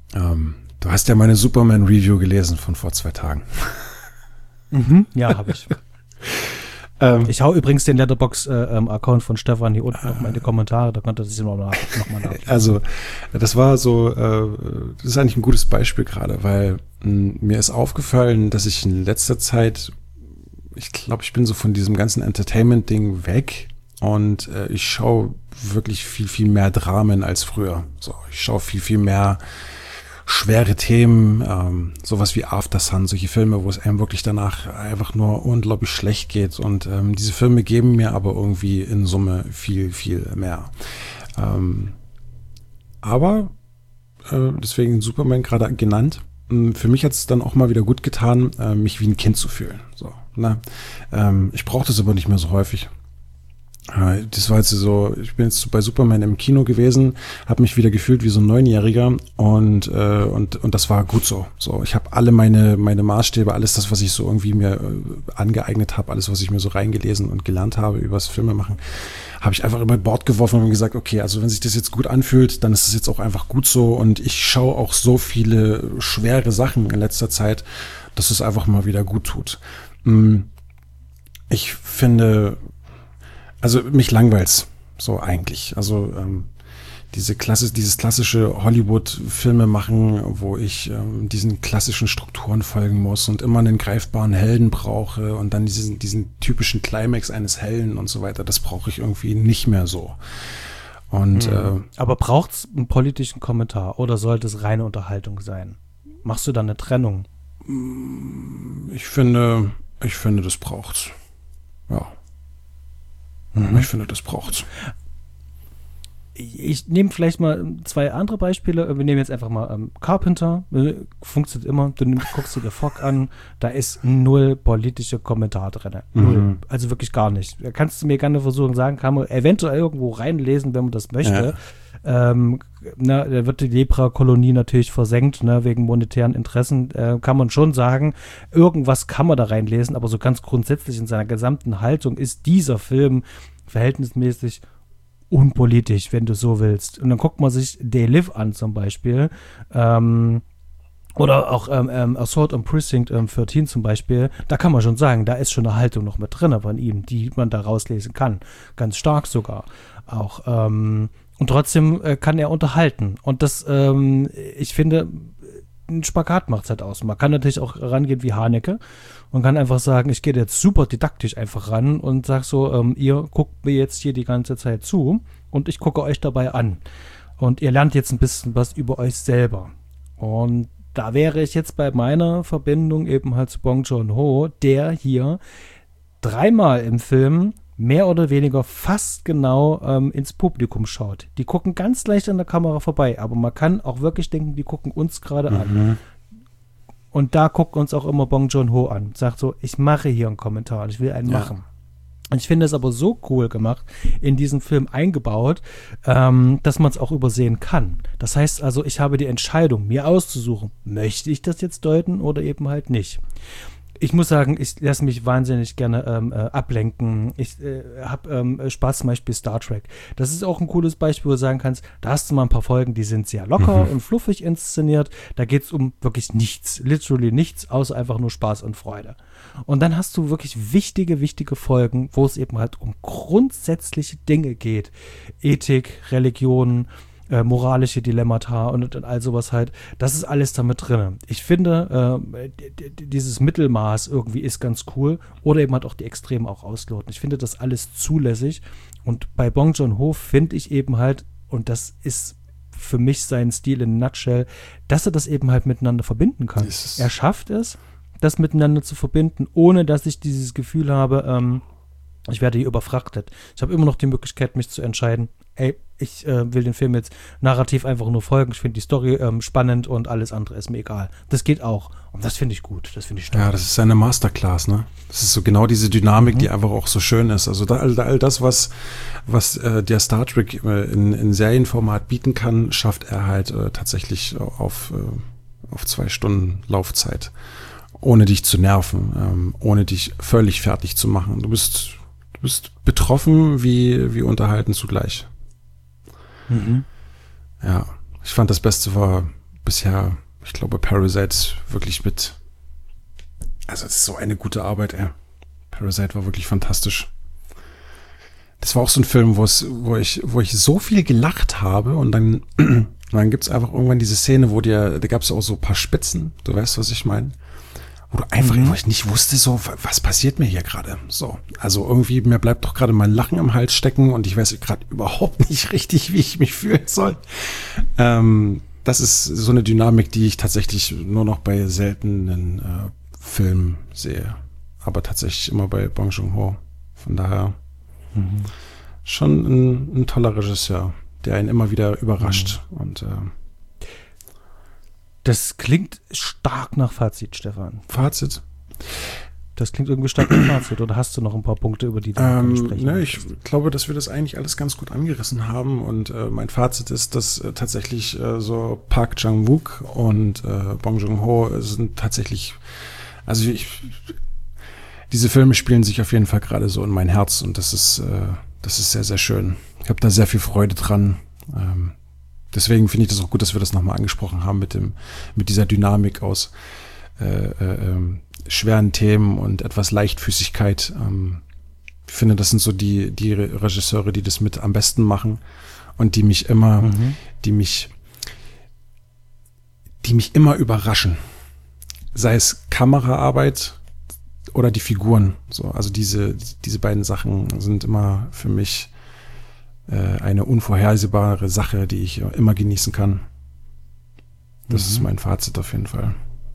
Ähm, du hast ja meine Superman-Review gelesen von vor zwei Tagen. Mhm, ja, habe ich. ähm, ich hau übrigens den Letterboxd-Account äh, von Stefan hier unten äh, noch mal in die Kommentare, da könnt ihr sich noch, nach, noch mal nachlesen. Also, das war so, äh, das ist eigentlich ein gutes Beispiel gerade, weil mh, mir ist aufgefallen, dass ich in letzter Zeit, ich glaube, ich bin so von diesem ganzen Entertainment-Ding weg und äh, ich schaue wirklich viel, viel mehr Dramen als früher. So, ich schaue viel, viel mehr schwere Themen, ähm, sowas wie After Sun, solche Filme, wo es einem wirklich danach einfach nur unglaublich schlecht geht. Und ähm, diese Filme geben mir aber irgendwie in Summe viel, viel mehr. Ähm, aber, äh, deswegen Superman gerade genannt, äh, für mich hat es dann auch mal wieder gut getan, äh, mich wie ein Kind zu fühlen. So, ne? ähm, ich brauche das aber nicht mehr so häufig. Das war jetzt so, ich bin jetzt bei Superman im Kino gewesen, habe mich wieder gefühlt wie so ein Neunjähriger und äh, und und das war gut so. So, ich habe alle meine meine Maßstäbe, alles das, was ich so irgendwie mir äh, angeeignet habe, alles, was ich mir so reingelesen und gelernt habe übers Filmemachen, habe ich einfach über Bord geworfen und gesagt, okay, also wenn sich das jetzt gut anfühlt, dann ist es jetzt auch einfach gut so und ich schaue auch so viele schwere Sachen in letzter Zeit, dass es einfach mal wieder gut tut. Ich finde, also mich langweilt's so eigentlich. Also ähm, diese Klasse, dieses klassische Hollywood-Filme machen, wo ich ähm, diesen klassischen Strukturen folgen muss und immer einen greifbaren Helden brauche und dann diesen, diesen typischen Climax eines Helden und so weiter, das brauche ich irgendwie nicht mehr so. Und mhm. äh, aber braucht's einen politischen Kommentar oder sollte es reine Unterhaltung sein? Machst du da eine Trennung? Ich finde, ich finde, das braucht's. Ja. Mhm. Ich finde, das braucht's. Ich nehme vielleicht mal zwei andere Beispiele. Wir nehmen jetzt einfach mal ähm, Carpenter. Funktioniert immer. Du nimm, guckst dir The Fog an. Da ist null politische Kommentar drin. Null. Mhm. Also wirklich gar nicht. Da kannst du mir gerne versuchen, sagen, kann man eventuell irgendwo reinlesen, wenn man das möchte. Ja. Ähm, na, da wird die Lepra-Kolonie natürlich versenkt, ne, wegen monetären Interessen. Äh, kann man schon sagen, irgendwas kann man da reinlesen, aber so ganz grundsätzlich in seiner gesamten Haltung ist dieser Film verhältnismäßig unpolitisch, wenn du so willst. Und dann guckt man sich They Live an zum Beispiel. Ähm, oder auch ähm, ähm, Assault on Precinct ähm, dreizehn zum Beispiel. Da kann man schon sagen, da ist schon eine Haltung noch mit drin von ihm, die man da rauslesen kann. Ganz stark sogar. Auch ähm, und trotzdem äh, kann er unterhalten. Und das, ähm, ich finde, ein Spagat macht es halt aus. Man kann natürlich auch rangehen wie Haneke und kann einfach sagen, ich gehe jetzt super didaktisch einfach ran und sag so, ähm, ihr guckt mir jetzt hier die ganze Zeit zu und ich gucke euch dabei an. Und ihr lernt jetzt ein bisschen was über euch selber. Und da wäre ich jetzt bei meiner Verbindung eben halt zu Bong Joon-ho, der hier dreimal im Film mehr oder weniger fast genau ähm, ins Publikum schaut. Die gucken ganz leicht an der Kamera vorbei, aber man kann auch wirklich denken, die gucken uns gerade mhm. an. Und da guckt uns auch immer Bong Joon-ho an. Sagt so, ich mache hier einen Kommentar und ich will einen ja. machen. Und ich finde es aber so cool gemacht, in diesen Film eingebaut, ähm, dass man es auch übersehen kann. Das heißt also, ich habe die Entscheidung, mir auszusuchen, möchte ich das jetzt deuten oder eben halt nicht. Ich muss sagen, ich lasse mich wahnsinnig gerne ähm, äh, ablenken. Ich äh, habe ähm, Spaß, zum Beispiel Star Trek. Das ist auch ein cooles Beispiel, wo du sagen kannst, da hast du mal ein paar Folgen, die sind sehr locker mhm. und fluffig inszeniert. Da geht es um wirklich nichts, literally nichts, außer einfach nur Spaß und Freude. Und dann hast du wirklich wichtige, wichtige Folgen, wo es eben halt um grundsätzliche Dinge geht. Ethik, Religion, Äh, moralische Dilemmata und, und all sowas halt, das ist alles damit drin. Ich finde, äh, d- d- dieses Mittelmaß irgendwie ist ganz cool oder eben halt auch die Extreme auch ausloten. Ich finde das alles zulässig und bei Bong Joon-ho finde ich eben halt, und das ist für mich sein Stil in a nutshell, dass er das eben halt miteinander verbinden kann. Er schafft es, das miteinander zu verbinden, ohne dass ich dieses Gefühl habe, ähm, ich werde hier überfrachtet. Ich habe immer noch die Möglichkeit, mich zu entscheiden, ey, ich äh, will den Film jetzt narrativ einfach nur folgen. Ich finde die Story ähm, spannend und alles andere ist mir egal. Das geht auch. Und das finde ich gut. Das finde ich stark. Ja, das ist eine Masterclass, ne? Das ist so genau diese Dynamik, mhm. die einfach auch so schön ist. Also da, all, all das, was, was äh, der Star Trek äh, in, in Serienformat bieten kann, schafft er halt äh, tatsächlich auf, äh, auf zwei Stunden Laufzeit. Ohne dich zu nerven, ähm, ohne dich völlig fertig zu machen. Du bist, du bist betroffen wie, wie unterhalten zugleich. Mhm. Ja, ich fand das Beste war bisher, ich glaube, Parasite wirklich mit, also es ist so eine gute Arbeit, ey. Parasite war wirklich fantastisch. Das war auch so ein Film, wo es, wo ich, wo ich so viel gelacht habe und dann, dann gibt es einfach irgendwann diese Szene, wo dir, da gab es auch so ein paar Spitzen, du weißt, was ich meine? Wo du einfach, mhm. wo ich nicht wusste, so, was passiert mir hier gerade? So, also irgendwie, mir bleibt doch gerade mein Lachen im Hals stecken und ich weiß gerade überhaupt nicht richtig, wie ich mich fühlen soll. Ähm, das ist so eine Dynamik, die ich tatsächlich nur noch bei seltenen äh, Filmen sehe. Aber tatsächlich immer bei Bong Joon-ho. Von daher mhm. schon ein, ein toller Regisseur, der einen immer wieder überrascht. Mhm. Und äh, das klingt stark nach Fazit, Stefan. Fazit? Das klingt irgendwie stark nach Fazit. Oder hast du noch ein paar Punkte, über die du ähm, sprechen ne, Ich glaube, dass wir das eigentlich alles ganz gut angerissen haben. Und äh, mein Fazit ist, dass äh, tatsächlich äh, so Park Chan-wook und äh, Bong Joon-ho sind tatsächlich, also ich diese Filme spielen sich auf jeden Fall gerade so in mein Herz und das ist, äh, das ist sehr, sehr schön. Ich habe da sehr viel Freude dran. Ähm, deswegen finde ich das auch gut, dass wir das nochmal angesprochen haben mit dem, mit dieser Dynamik aus äh, äh, äh, schweren Themen und etwas Leichtfüßigkeit. Ähm, ich finde, das sind so die, die Regisseure, die das mit am besten machen und die mich immer, mhm. die mich, die mich immer überraschen. Sei es Kameraarbeit oder die Figuren, so, also diese, diese beiden Sachen sind immer für mich äh, eine unvorhersehbare Sache, die ich immer genießen kann. Das mhm. ist mein Fazit auf jeden Fall.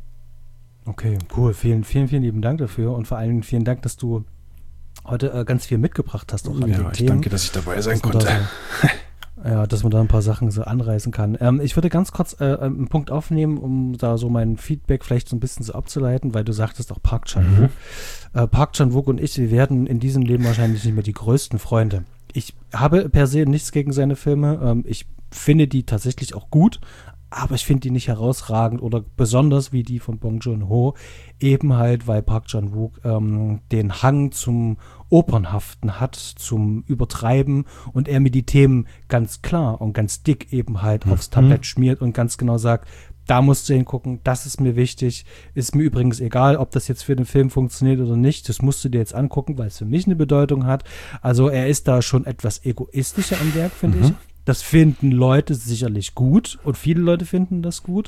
Okay, cool. Vielen, vielen, vielen lieben Dank dafür und vor allem vielen Dank, dass du heute äh, ganz viel mitgebracht hast. Auch an ja, den ich Themen, danke, dass ich dabei sein konnte. Da, ja, dass man da ein paar Sachen so anreißen kann. Ähm, ich würde ganz kurz äh, einen Punkt aufnehmen, um da so mein Feedback vielleicht so ein bisschen so abzuleiten, weil du sagtest auch Park Chan-wook. Mhm. Äh, Park Chan-wook und ich, wir werden in diesem Leben wahrscheinlich nicht mehr die größten Freunde. Ich habe per se nichts gegen seine Filme. Ähm, ich finde die tatsächlich auch gut, aber ich finde die nicht herausragend oder besonders wie die von Bong Joon-ho, eben halt, weil Park Chan-wook ähm, den Hang zum Opernhaften hat, zum Übertreiben und er mir die Themen ganz klar und ganz dick eben halt mhm. aufs Tablett schmiert und ganz genau sagt, da musst du hingucken, das ist mir wichtig, ist mir übrigens egal, ob das jetzt für den Film funktioniert oder nicht, das musst du dir jetzt angucken, weil es für mich eine Bedeutung hat. Also er ist da schon etwas egoistischer am Werk, finde mhm. ich. Das finden Leute sicherlich gut und viele Leute finden das gut.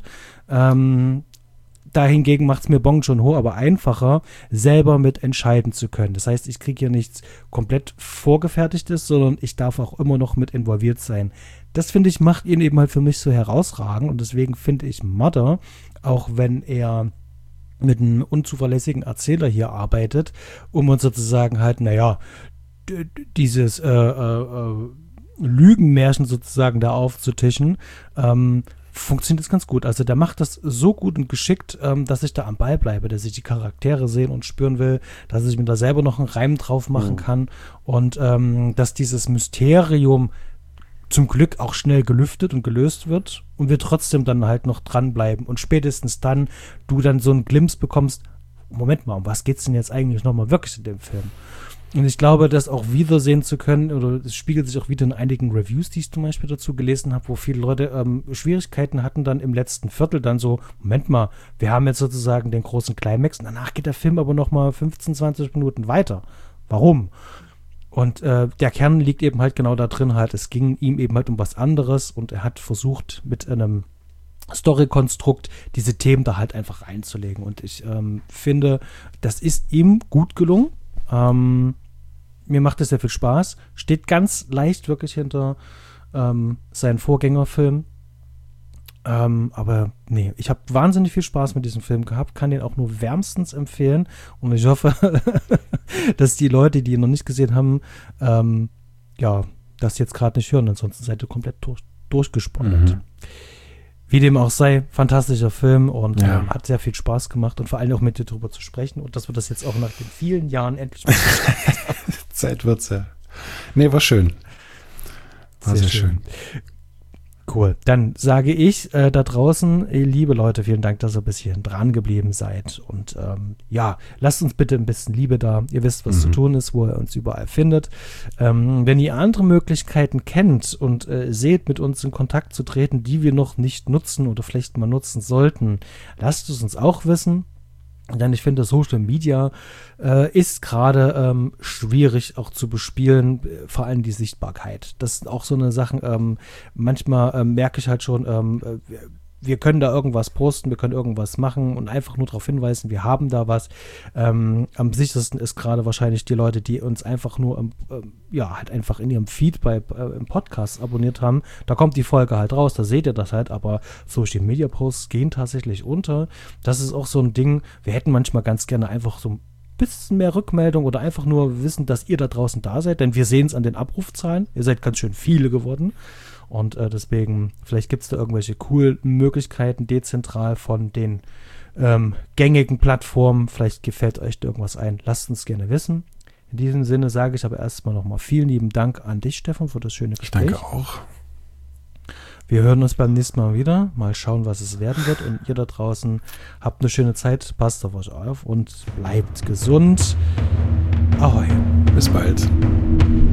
Ähm, dahingegen macht es mir Bong Joon-ho aber einfacher, selber mit entscheiden zu können. Das heißt, ich kriege hier nichts komplett Vorgefertigtes, sondern ich darf auch immer noch mit involviert sein. Das, finde ich, macht ihn eben halt für mich so herausragend und deswegen finde ich Mother, auch wenn er mit einem unzuverlässigen Erzähler hier arbeitet, um uns sozusagen halt, naja, d- dieses äh, äh, Lügenmärchen sozusagen da aufzutischen, ähm, funktioniert das ganz gut. Also der macht das so gut und geschickt, ähm, dass ich da am Ball bleibe, dass ich die Charaktere sehen und spüren will, dass ich mir da selber noch einen Reim drauf machen mhm. kann und ähm, dass dieses Mysterium zum Glück auch schnell gelüftet und gelöst wird und wir trotzdem dann halt noch dranbleiben und spätestens dann du dann so einen Glimpse bekommst, Moment mal, um was geht's denn jetzt eigentlich nochmal wirklich in dem Film? Und ich glaube, das auch wiedersehen zu können, oder es spiegelt sich auch wieder in einigen Reviews, die ich zum Beispiel dazu gelesen habe, wo viele Leute ähm, Schwierigkeiten hatten dann im letzten Viertel dann so, Moment mal, wir haben jetzt sozusagen den großen Climax und danach geht der Film aber noch mal fünfzehn, zwanzig Minuten weiter. Warum? Und äh, der Kern liegt eben halt genau da drin halt, es ging ihm eben halt um was anderes und er hat versucht mit einem Story-Konstrukt diese Themen da halt einfach einzulegen und ich ähm, finde, das ist ihm gut gelungen. Ähm, mir macht es sehr viel Spaß. Steht ganz leicht wirklich hinter ähm, seinen Vorgängerfilm. Ähm, aber nee, ich habe wahnsinnig viel Spaß mit diesem Film gehabt, kann den auch nur wärmstens empfehlen und ich hoffe, dass die Leute, die ihn noch nicht gesehen haben, ähm, ja, das jetzt gerade nicht hören, ansonsten seid ihr komplett durch, durchgesponnen. Mhm. Wie dem auch sei, fantastischer Film und ja. ähm, hat sehr viel Spaß gemacht und vor allem auch mit dir drüber zu sprechen und dass wir das jetzt auch nach den vielen Jahren endlich mal geschafft haben. Zeit wird's ja. Nee, war schön. War sehr, sehr schön. schön. Cool. Dann sage ich äh, da draußen, ey, liebe Leute, vielen Dank, dass ihr bis hierhin dran geblieben seid. Und ähm, ja, lasst uns bitte ein bisschen Liebe da. Ihr wisst, was mhm. zu tun ist, wo ihr uns überall findet. Ähm, wenn ihr andere Möglichkeiten kennt und äh, seht, mit uns in Kontakt zu treten, die wir noch nicht nutzen oder vielleicht mal nutzen sollten, lasst es uns auch wissen. Denn ich finde, Social Media äh, ist gerade ähm, schwierig auch zu bespielen, äh, vor allem die Sichtbarkeit. Das sind auch so eine Sachen, ähm, manchmal ähm, merke ich halt schon, ähm, äh, wir können da irgendwas posten, wir können irgendwas machen und einfach nur darauf hinweisen, wir haben da was. Ähm, am sichersten ist gerade wahrscheinlich die Leute, die uns einfach nur, ähm, ja, halt einfach in ihrem Feed bei, äh, im Podcast abonniert haben. Da kommt die Folge halt raus, da seht ihr das halt, aber Social Media Posts gehen tatsächlich unter. Das ist auch so ein Ding, wir hätten manchmal ganz gerne einfach so ein bisschen mehr Rückmeldung oder einfach nur wissen, dass ihr da draußen da seid, denn wir sehen es an den Abrufzahlen. Ihr seid ganz schön viele geworden. Und äh, deswegen, vielleicht gibt es da irgendwelche coolen Möglichkeiten dezentral von den ähm, gängigen Plattformen. Vielleicht gefällt euch da irgendwas ein. Lasst uns gerne wissen. In diesem Sinne sage ich aber erstmal nochmal vielen lieben Dank an dich, Stefan, für das schöne Gespräch. Ich danke auch. Wir hören uns beim nächsten Mal wieder. Mal schauen, was es werden wird. Und ihr da draußen habt eine schöne Zeit. Passt auf euch auf und bleibt gesund. Ahoi. Bis bald.